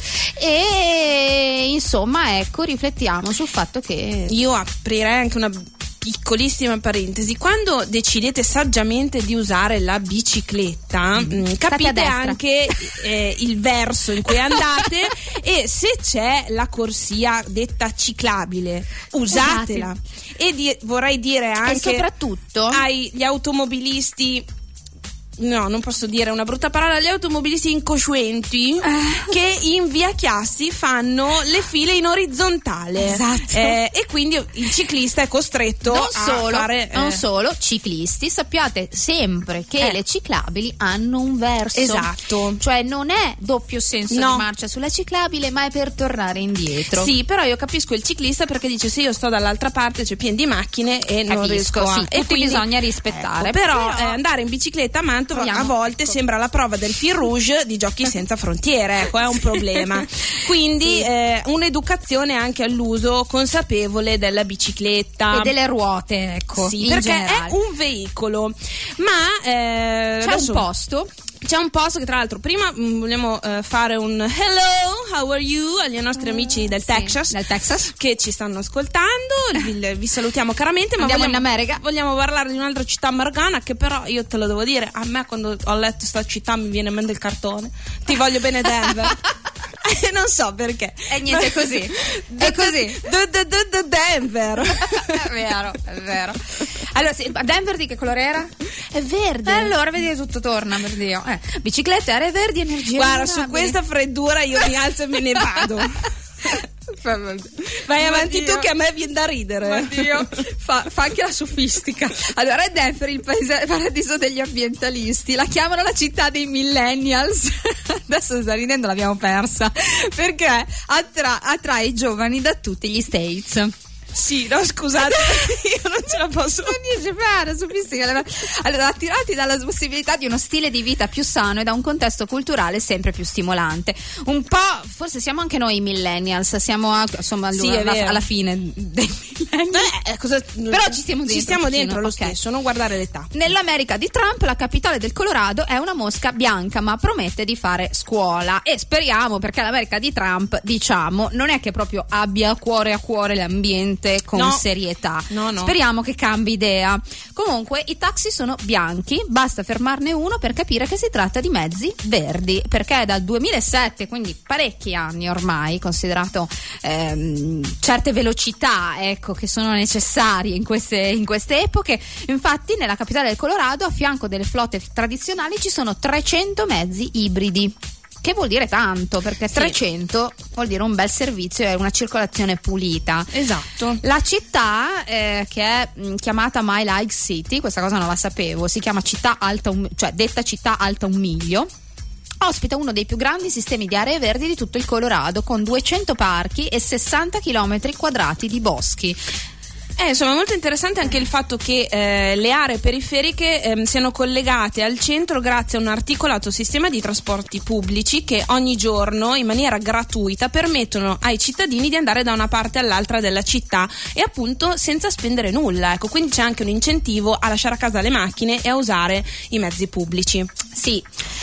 e insomma, ecco, riflettiamo sul fatto che io aprirei anche una piccolissima parentesi: quando decidete saggiamente di usare la bicicletta, Mm. mh, a capite destra. anche eh, il verso in cui andate e se c'è la corsia detta ciclabile usatela. E di- vorrei dire anche e soprattutto agli automobilisti, no, non posso dire una brutta parola, agli automobilisti incoscienti Eh. che in via Chiassi fanno le file in orizzontale. Esatto. Eh, e quindi il ciclista è costretto non a solo, fare eh, non solo ciclisti, sappiate sempre che Eh. le ciclabili hanno un verso, Esatto. cioè non è doppio senso No. di marcia sulla ciclabile, ma è per tornare indietro. Sì, però io capisco il ciclista perché dice se io sto dall'altra parte c'è pieno di macchine e non Capisco, riesco a sì, e tutti quindi bisogna rispettare. Ecco, però, Però- eh, andare in bicicletta a Mantova Vogliamo- a volte ecco. sembra la prova del fil rouge di Giochi senza frontiere, ecco, è un problema. Quindi Sì. eh, un'educazione anche all'uso consapevole della bicicletta E delle ruote, ecco, sì, in perché generale. è un veicolo, ma eh, C'è adesso- un posto. C'è un posto che tra l'altro prima mh, vogliamo eh, fare un hello, how are you agli nostri amici del Sì, Texas, del Texas. che ci stanno ascoltando, vi, vi salutiamo caramente, ma Andiamo vogliamo, in America. vogliamo parlare di un'altra città americana che però io te lo devo dire, a me quando ho letto sta città mi viene in mente il cartone, ti voglio bene Denver. Non so perché. E niente, è così. È così. Denver. È vero, è vero. Allora, sì, Denver di che colore era? È verde. E allora vedi, tutto torna, per Dio. Eh, biciclette, aree verdi, energia. Guarda, su rinnovabili. questa freddura io mi alzo e me ne vado. Vai avanti tu che a me viene da ridere. Oddio, fa, fa anche la sofistica. Allora, è Denver il paese paradiso degli ambientalisti. La chiamano la città dei millennials. Adesso sta ridendo, l'abbiamo persa. Perché attra- attrae i giovani da tutti gli States. Sì, no, scusate, io non ce la posso Non dice bene, sofistica. Allora, attirati dalla possibilità di uno stile di vita più sano e da un contesto culturale sempre più stimolante. Un po', forse siamo anche noi millennials, siamo a, insomma Sì, alla, è vero. alla fine dei millennials. Eh, cosa- Però ci stiamo dentro. Ci stiamo un pochino, dentro lo ok. stesso, non guardare l'età. Nell'America di Trump, la capitale del Colorado è una mosca bianca, ma promette di fare scuola. E speriamo, perché l'America di Trump, diciamo, non è che proprio abbia a cuore a cuore l'ambiente con No. serietà. No, no. Speriamo che cambi idea. Comunque, i taxi sono bianchi, basta fermarne uno per capire che si tratta di mezzi verdi, perché è dal duemilasette, quindi parecchi anni ormai, considerato ehm, certe velocità, ecco, che sono necessarie in queste, in queste epoche. Infatti, nella capitale del Colorado, a fianco delle flotte tradizionali, ci sono trecento mezzi ibridi. Che vuol dire tanto, perché Sì. trecento vuol dire un bel servizio e una circolazione pulita. Esatto. La città, eh, che è mh, chiamata Mile High City, questa cosa non la sapevo, si chiama città alta, un, cioè detta città alta un miglio. Ospita uno dei più grandi sistemi di aree verdi di tutto il Colorado, con duecento parchi e sessanta chilometri quadrati di boschi. Eh, insomma, è molto interessante anche il fatto che eh, le aree periferiche eh, siano collegate al centro grazie a un articolato sistema di trasporti pubblici che ogni giorno in maniera gratuita permettono ai cittadini di andare da una parte all'altra della città e appunto senza spendere nulla. Ecco, quindi c'è anche un incentivo a lasciare a casa le macchine e a usare i mezzi pubblici. Sì,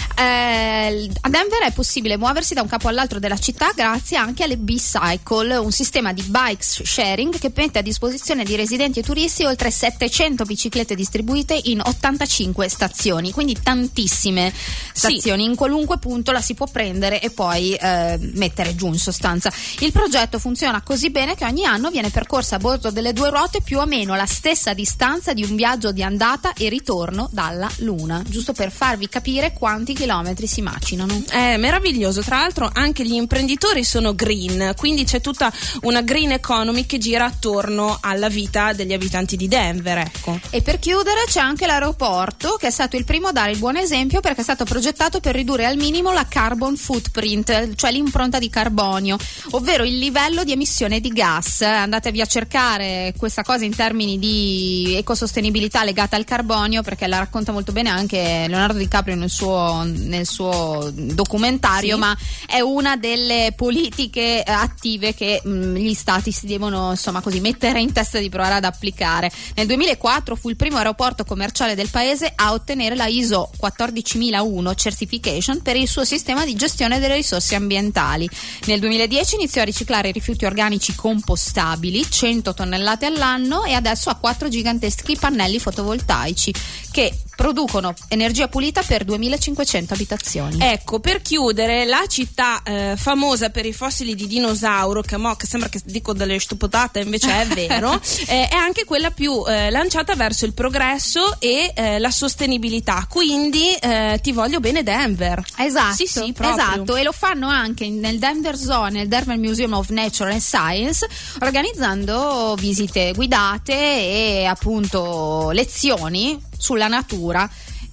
eh, a Denver è possibile muoversi da un capo all'altro della città grazie anche alle B-Cycle, un sistema di bike sharing che mette a disposizione di residenti e turisti oltre settecento biciclette distribuite in ottantacinque stazioni, quindi tantissime stazioni, sì. In qualunque punto la si può prendere e poi eh, mettere giù in sostanza. Il progetto funziona così bene che ogni anno viene percorsa a bordo delle due ruote più o meno la stessa distanza di un viaggio di andata e ritorno dalla Luna, giusto per farvi capire quanti chilometri si macinano. È meraviglioso, tra l'altro anche gli imprenditori sono green, quindi c'è tutta una green economy che gira attorno alla vita degli abitanti di Denver, ecco. E per chiudere c'è anche l'aeroporto, che è stato il primo a dare il buon esempio perché è stato progettato per ridurre al minimo la carbon footprint, cioè l'impronta di carbonio, ovvero il livello di emissione di gas. Andatevi a cercare questa cosa in termini di ecosostenibilità legata al carbonio, perché la racconta molto bene anche Leonardo DiCaprio nel suo, nel suo documentario, sì. Ma è una delle politiche attive che mh, gli stati si devono, insomma, così mettere in testa di provare ad applicare. Nel duemilaquattro fu il primo aeroporto commerciale del paese a ottenere la I S O quattordicimilauno Certification per il suo sistema di gestione delle risorse ambientali. Nel duemiladieci iniziò a riciclare i rifiuti organici compostabili, cento tonnellate all'anno, e adesso ha quattro giganteschi pannelli fotovoltaici che producono energia pulita per duemilacinquecento abitazioni. Ecco, per chiudere, la città eh, famosa per i fossili di dinosauro, che, mo, che sembra che dico delle stupidate, invece è vero, eh, è anche quella più eh, lanciata verso il progresso e eh, la sostenibilità. Quindi eh, ti voglio bene Denver. Esatto, sì, sì, esatto, e lo fanno anche nel Denver Zoo, nel Denver Museum of Nature and Science, organizzando visite guidate e appunto lezioni sulla natura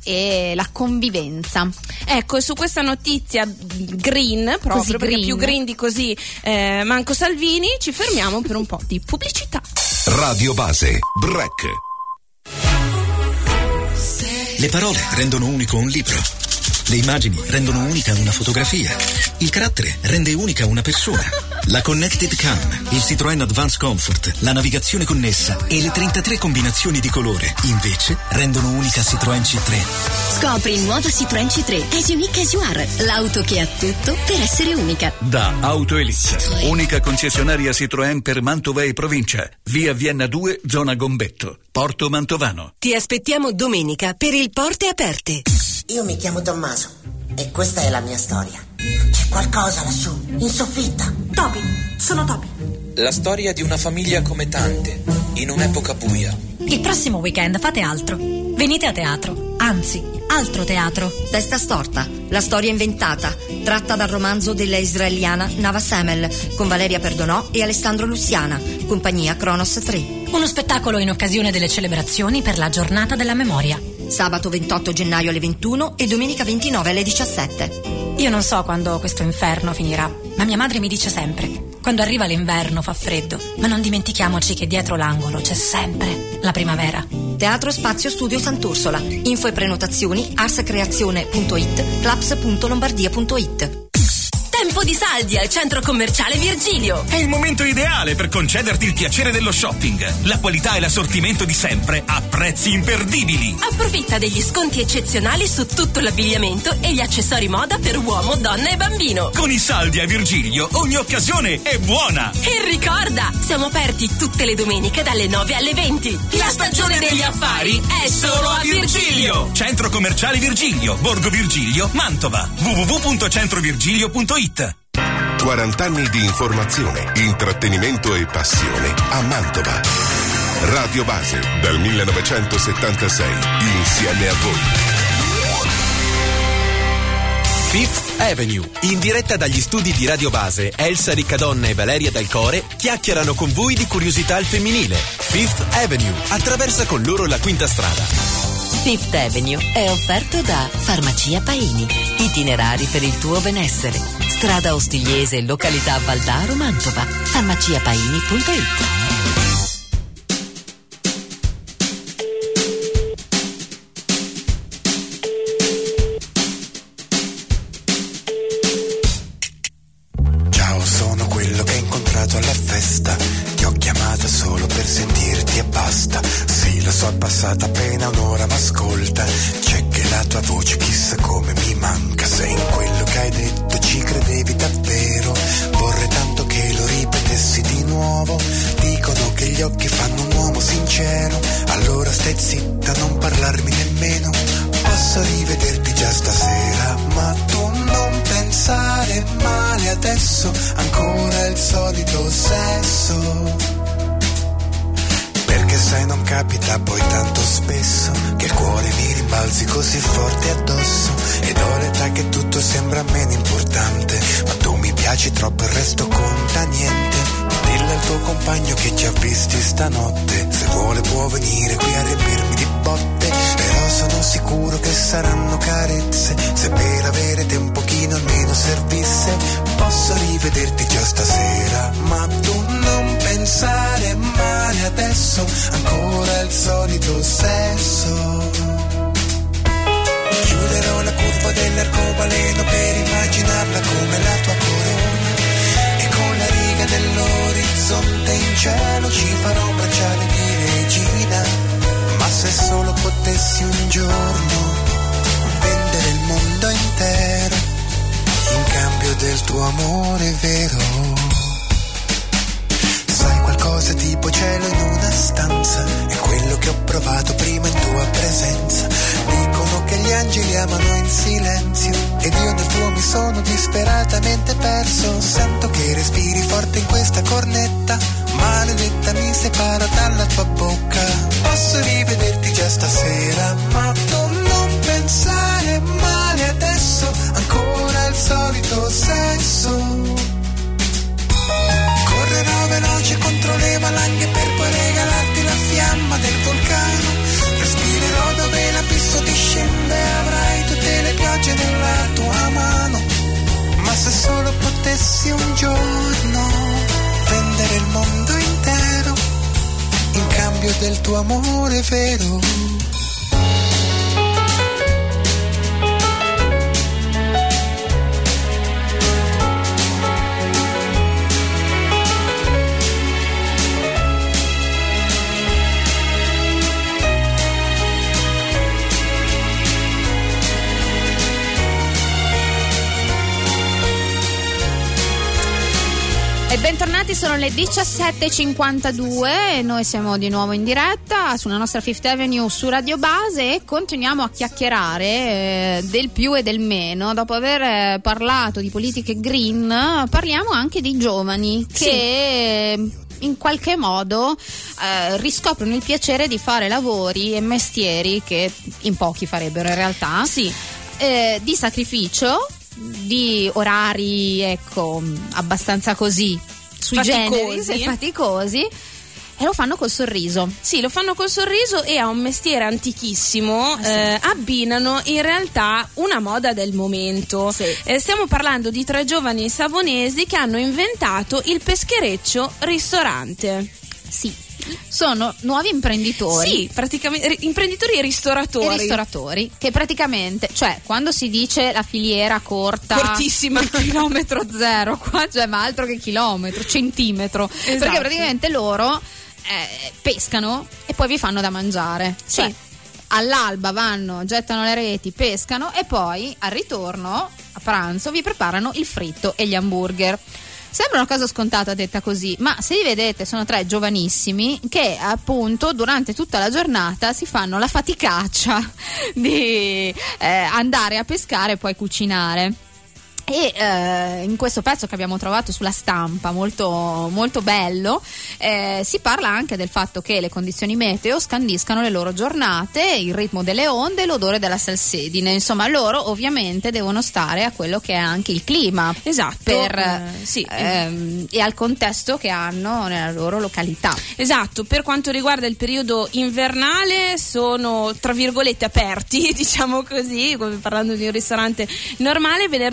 e la convivenza. Ecco, e su questa notizia green, proprio così perché green. più green di così eh, manco Salvini, ci fermiamo per un po' di pubblicità. Radio Base, break. Le parole rendono unico un libro. Le immagini rendono unica una fotografia. Il carattere rende unica una persona. La Connected Cam, il Citroën Advance Comfort, la navigazione connessa e le trentatré combinazioni di colore, invece, rendono unica Citroën C tre. Scopri il nuovo Citroën C tre, as unique as you are, l'auto che ha tutto per essere unica. Da Auto Elizia, unica concessionaria Citroën per Mantova e provincia, via Vienna due, zona Gombetto, Porto Mantovano. Ti aspettiamo domenica per il Porte Aperte. Io mi chiamo Tommaso e questa è la mia storia. C'è qualcosa lassù, in soffitta. Toby, sono Toby. La storia di una famiglia come tante, in un'epoca buia. Il prossimo weekend fate altro. Venite a teatro, anzi, altro teatro. Testa storta, la storia inventata, tratta dal romanzo della israeliana Nava Semel, con Valeria Perdonò e Alessandro Lussiana, compagnia Kronos tre. Uno spettacolo in occasione delle celebrazioni per la giornata della memoria. Sabato ventotto gennaio alle ventuno e domenica ventinove alle diciassette. Io non so quando questo inferno finirà, ma mia madre mi dice sempre: quando arriva l'inverno fa freddo, ma non dimentichiamoci che dietro l'angolo c'è sempre la primavera. Teatro Spazio Studio Sant'Ursola. Info e prenotazioni arscreazione punto it, flaps punto lombardia punto it. Tempo di saldi al centro commerciale Virgilio. È il momento ideale per concederti il piacere dello shopping. La qualità e l'assortimento di sempre a prezzi imperdibili. Approfitta degli sconti eccezionali su tutto l'abbigliamento e gli accessori moda per uomo, donna e bambino. Con i saldi a Virgilio ogni occasione è buona. E ricorda, siamo aperti tutte le domeniche dalle nove alle venti. La stagione degli affari è solo a Virgilio. Centro commerciale Virgilio, Borgo Virgilio, Mantova. w w w punto centrovirgilio punto it. quaranta anni di informazione, intrattenimento e passione a Mantova. Radio Base, dal millenovecentosettantasei, insieme a voi. Fifth Avenue, in diretta dagli studi di Radio Base, Elsa Riccadonna e Valeria Del Core chiacchierano con voi di curiosità al femminile. Fifth Avenue attraversa con loro la quinta strada. Fifth Avenue è offerto da Farmacia Paini. Itinerari per il tuo benessere. Strada Ostigliese, località Valdaro, Mantova. farmacia paini punto it. sono quello che hai incontrato alla festa. Ti ho chiamata solo per sentirti e basta. Sì, lo so, è passata appena un'ora, ma ascolta, c'è che la tua voce chissà come mi manca. Se in quello che hai detto ci credevi davvero, vorrei tanto che lo ripetessi di nuovo. Dicono che gli occhi fanno un uomo sincero, allora stai zitta, non parlarmi nemmeno. Posso rivederti già stasera, ma tu non pensare male adesso, ancora il solito sesso. Perché sai non capita poi tanto spesso che il cuore mi rimbalzi così forte addosso. Ed ho l'età che tutto sembra meno importante, ma tu mi piaci troppo, il resto conta niente. Dillo al tuo compagno che ci ha visti stanotte, se vuole può venire qui a riempirmi di botte. Però sono sicuro che saranno carezze, se per avere te un pochino almeno servisse. Posso rivederti già stasera, ma tu non pensare male adesso, ancora il solito sesso. Chiuderò la curva dell'arcobaleno per immaginarla come la tua corona, e con la riga dell'orizzonte in cielo ci farò un bracciale di regina. Ma se solo potessi un giorno vendere il mondo intero in cambio del tuo amore vero. Sai qualcosa tipo cielo in una stanza, è quello che ho provato prima in tua presenza. Dicono che gli angeli amano in silenzio, ed io nel tuo mi sono disperatamente perso. Sento che respiri forte in questa cornetta, maledetta mi separa dalla tua bocca. Posso rivederti già stasera, ma tu non pensare male adesso, ancora il solito sesso. Correrò veloce contro le valanghe per poi regalarti la fiamma del vulcano. Respirerò dove l'abisso discende, avrai tutte le piogge nella tua mano. Ma se solo potessi un giorno vendere il mondo intero in cambio del tuo amore vero. E bentornati, sono le diciassette e cinquantadue e noi siamo di nuovo in diretta sulla nostra Fifth Avenue su Radio Base e continuiamo a chiacchierare eh, del più e del meno. Dopo aver eh, parlato di politiche green, parliamo anche di giovani che sì, in qualche modo eh, riscoprono il piacere di fare lavori e mestieri che in pochi farebbero in realtà, sì, eh, di sacrificio, di orari ecco abbastanza così sui generis e faticosi, e lo fanno col sorriso. Sì, lo fanno col sorriso e a un mestiere antichissimo ah, sì. eh, abbinano in realtà una moda del momento. Sì. Eh, stiamo parlando di tre giovani savonesi che hanno inventato il peschereccio ristorante. Sì. Sono nuovi imprenditori. Sì, praticamente imprenditori e ristoratori. E ristoratori che praticamente, cioè, quando si dice la filiera corta, cortissima, chilometro zero, qua c'è ma altro che chilometro, centimetro. Esatto. Perché praticamente loro eh, pescano e poi vi fanno da mangiare. Sì. Cioè, all'alba vanno, gettano le reti, pescano e poi al ritorno a pranzo vi preparano il fritto e gli hamburger. Sembra una cosa scontata detta così, ma se li vedete sono tre giovanissimi che appunto durante tutta la giornata si fanno la faticaccia di eh, andare a pescare e poi cucinare. E eh, in questo pezzo che abbiamo trovato sulla stampa, molto, molto bello, eh, si parla anche del fatto che le condizioni meteo scandiscano le loro giornate, il ritmo delle onde e l'odore della salsedine. Insomma, loro ovviamente devono stare a quello che è anche il clima, esatto, per, eh, sì, ehm, e al contesto che hanno nella loro località. Esatto, per quanto riguarda il periodo invernale sono tra virgolette aperti, diciamo così, come parlando di un ristorante normale, venerdì, sabato,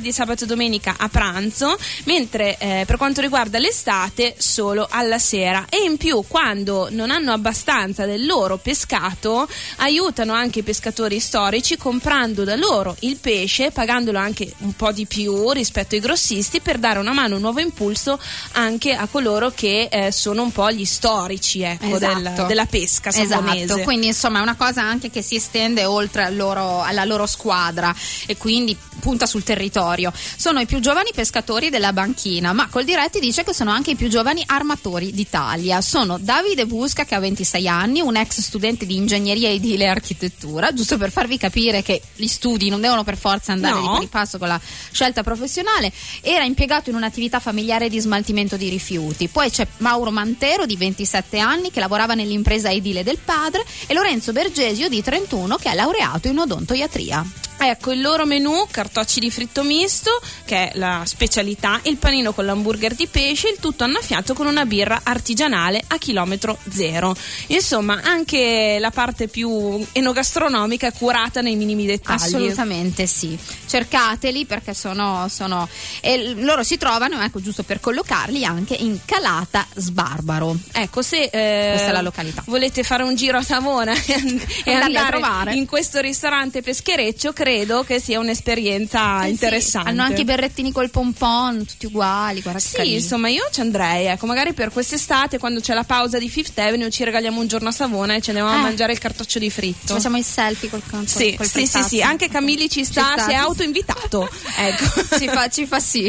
domenica a pranzo, mentre eh, per quanto riguarda l'estate solo alla sera. E in più, quando non hanno abbastanza del loro pescato, aiutano anche i pescatori storici comprando da loro il pesce, pagandolo anche un po' di più rispetto ai grossisti, per dare una mano, un nuovo impulso anche a coloro che eh, sono un po' gli storici, ecco, Esatto. del, della pesca savonese. Esatto, quindi insomma è una cosa anche che si estende oltre al loro, alla loro squadra e quindi punta sul territorio. Sono i più giovani pescatori della banchina, ma Coldiretti dice che sono anche i più giovani armatori d'Italia. Sono Davide Busca, che ha ventisei anni, un ex studente di ingegneria edile e architettura, giusto per farvi capire che gli studi non devono per forza andare No. di pari passo con la scelta professionale. Era impiegato in un'attività familiare di smaltimento di rifiuti. Poi c'è Mauro Mantero di ventisette anni, che lavorava nell'impresa edile del padre, e Lorenzo Bergesio di trentuno, che è laureato in odontoiatria. Ecco il loro menù: cartocci di fritto misto, che è la specialità, il panino con l'hamburger di pesce, il tutto annaffiato con una birra artigianale a chilometro zero. Insomma, anche la parte più enogastronomica è curata nei minimi dettagli. Assolutamente sì, cercateli perché sono, sono e loro si trovano, ecco, giusto per collocarli, anche in Calata Sbarbaro. Ecco, se eh, questa è la località, volete fare un giro a Savona e Andarli a andare trovare in questo ristorante peschereccio, credo che sia un'esperienza Eh interessante. sì, hanno anche i berrettini col pompon, tutti uguali, guarda che Sì, carini. insomma, io ci andrei, ecco, magari per quest'estate, quando c'è la pausa di Fifth Avenue, ci regaliamo un giorno a Savona e ce ne andiamo Eh. a mangiare il cartoccio di fritto. Facciamo i selfie col, col, Sì, col sì, sì, frittazzo. sì, anche Camilli ci sta, Ci sta. si è autoinvitato. Ecco. Ci fa, ci fa sì.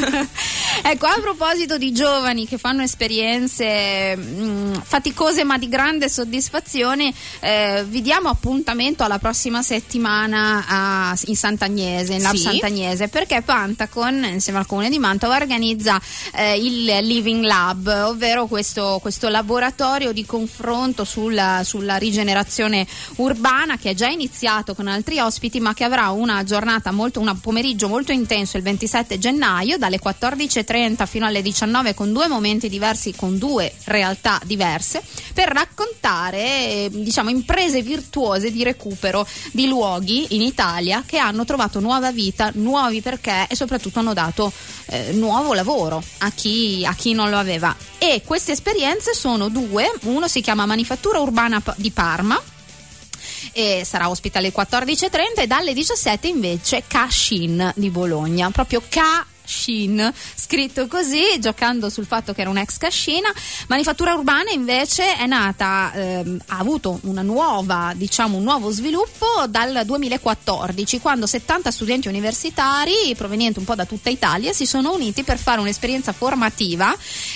Ecco, a proposito di giovani che fanno esperienze mh, faticose ma di grande soddisfazione, eh, vi diamo appuntamento alla prossima settimana a, in Sant'Agnese, in Lab Sì. Sant'Agnese, perché Pantacon, insieme al Comune di Mantova, organizza eh, il Living Lab, ovvero questo, questo laboratorio di confronto sulla, sulla rigenerazione urbana, che è già iniziato con altri ospiti, ma che avrà una giornata molto, un pomeriggio molto intenso il ventisette gennaio dalle quattordici e trenta fino alle diciannove, con due momenti diversi, con due realtà diverse, per raccontare eh, diciamo imprese virtuose di recupero di luoghi in Italia che hanno trovato nuova vita, nuovi perché, e soprattutto hanno dato eh, nuovo lavoro a chi, a chi non lo aveva. E queste esperienze sono due: uno si chiama Manifattura Urbana di Parma e sarà ospite alle quattordici e trenta, e dalle diciassette invece Cascin di Bologna, proprio K Shin, scritto così, giocando sul fatto che era un'ex cascina. Manifattura Urbana invece è nata, ehm, ha avuto una nuova, diciamo un nuovo sviluppo dal duemilaquattordici, quando settanta studenti universitari provenienti un po' da tutta Italia si sono uniti per fare un'esperienza formativa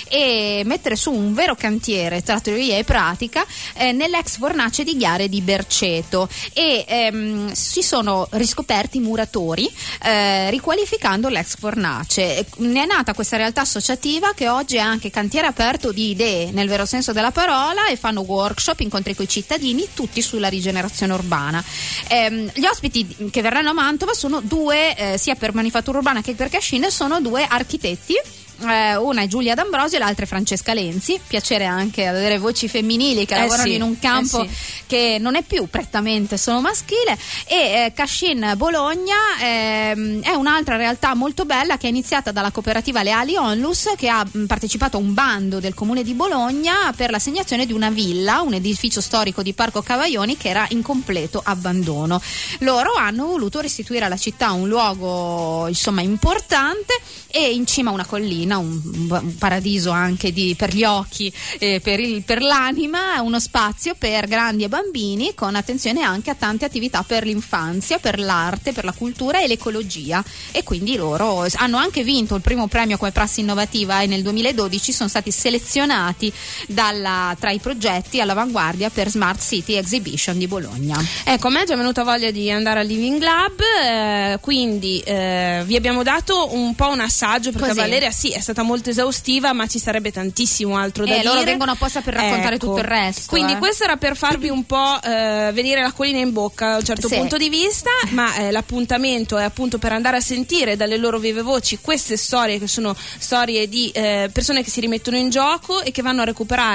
e mettere su un vero cantiere tra teoria e pratica eh, nell'ex fornace di Ghiare di Berceto, e ehm, si sono riscoperti muratori eh, riqualificando l'ex fornace. Ne è nata questa realtà associativa che oggi è anche cantiere aperto di idee nel vero senso della parola, e fanno workshop, incontri con i cittadini, tutti sulla rigenerazione urbana. Ehm, gli ospiti che verranno a Mantova sono due, eh, sia per Manifattura Urbana che per Cascina, sono due architetti. Eh, una è Giulia D'Ambrosio e l'altra è Francesca Lenzi. Piacere anche avere voci femminili che Eh lavorano sì, in un campo eh sì. che non è più prettamente solo maschile. E eh, Cascin Bologna ehm, è un'altra realtà molto bella, che è iniziata dalla cooperativa Leali Onlus, che ha mh, partecipato a un bando del Comune di Bologna per l'assegnazione di una villa, un edificio storico di Parco Cavaglioni che era in completo abbandono. Loro hanno voluto restituire alla città un luogo insomma importante, e in cima a una collina, un, un paradiso anche di, per gli occhi e per, il, per l'anima, uno spazio per grandi e bambini, con attenzione anche a tante attività per l'infanzia, per l'arte, per la cultura e l'ecologia. E quindi loro hanno anche vinto il primo premio come prassi innovativa, e nel duemiladodici sono stati selezionati dalla, tra i progetti all'avanguardia per Smart City Exhibition di Bologna. Ecco, a me è già venuta voglia di andare al Living Lab, eh, quindi eh, vi abbiamo dato un po' un assaggio, perché Così. Valeria sì è stata molto esaustiva, ma ci sarebbe tantissimo altro da E dire. loro vengono apposta per raccontare Ecco. tutto il resto. Quindi eh. questo era per farvi un po' eh, venire l'acquolina in bocca a un certo Sì. punto di vista, ma eh, l'appuntamento è appunto per andare a sentire dalle loro vive voci queste storie, che sono storie di eh, persone che si rimettono in gioco e che vanno a recuperare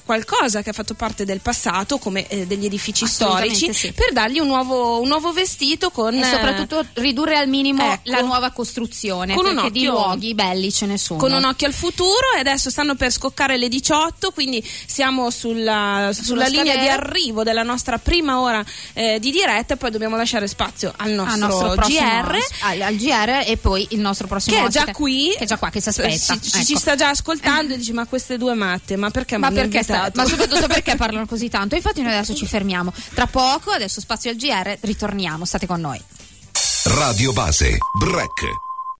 qualcosa che ha fatto parte del passato, come eh, degli edifici Assolutamente storici, sì. per dargli un nuovo, un nuovo vestito con e soprattutto ridurre al minimo ecco, la nuova costruzione, con un perché occhio, di luoghi belli ce ne sono. con un occhio al futuro. E adesso stanno per scoccare le diciotto, quindi siamo sulla, sulla linea di arrivo della nostra prima ora eh, di diretta, e poi dobbiamo lasciare spazio al nostro, al nostro G R, al, al G R e poi il nostro prossimo che è ospite, già qui, che è già qua, che si aspetta. ci, ecco. ci sta già ascoltando e dice: ma queste due matte, ma perché ma mi hanno perché sta, invitato? ma soprattutto perché parlano così tanto? Infatti noi adesso ci fermiamo. Tra poco, adesso spazio al G R, ritorniamo, state con noi. Radio Base, break.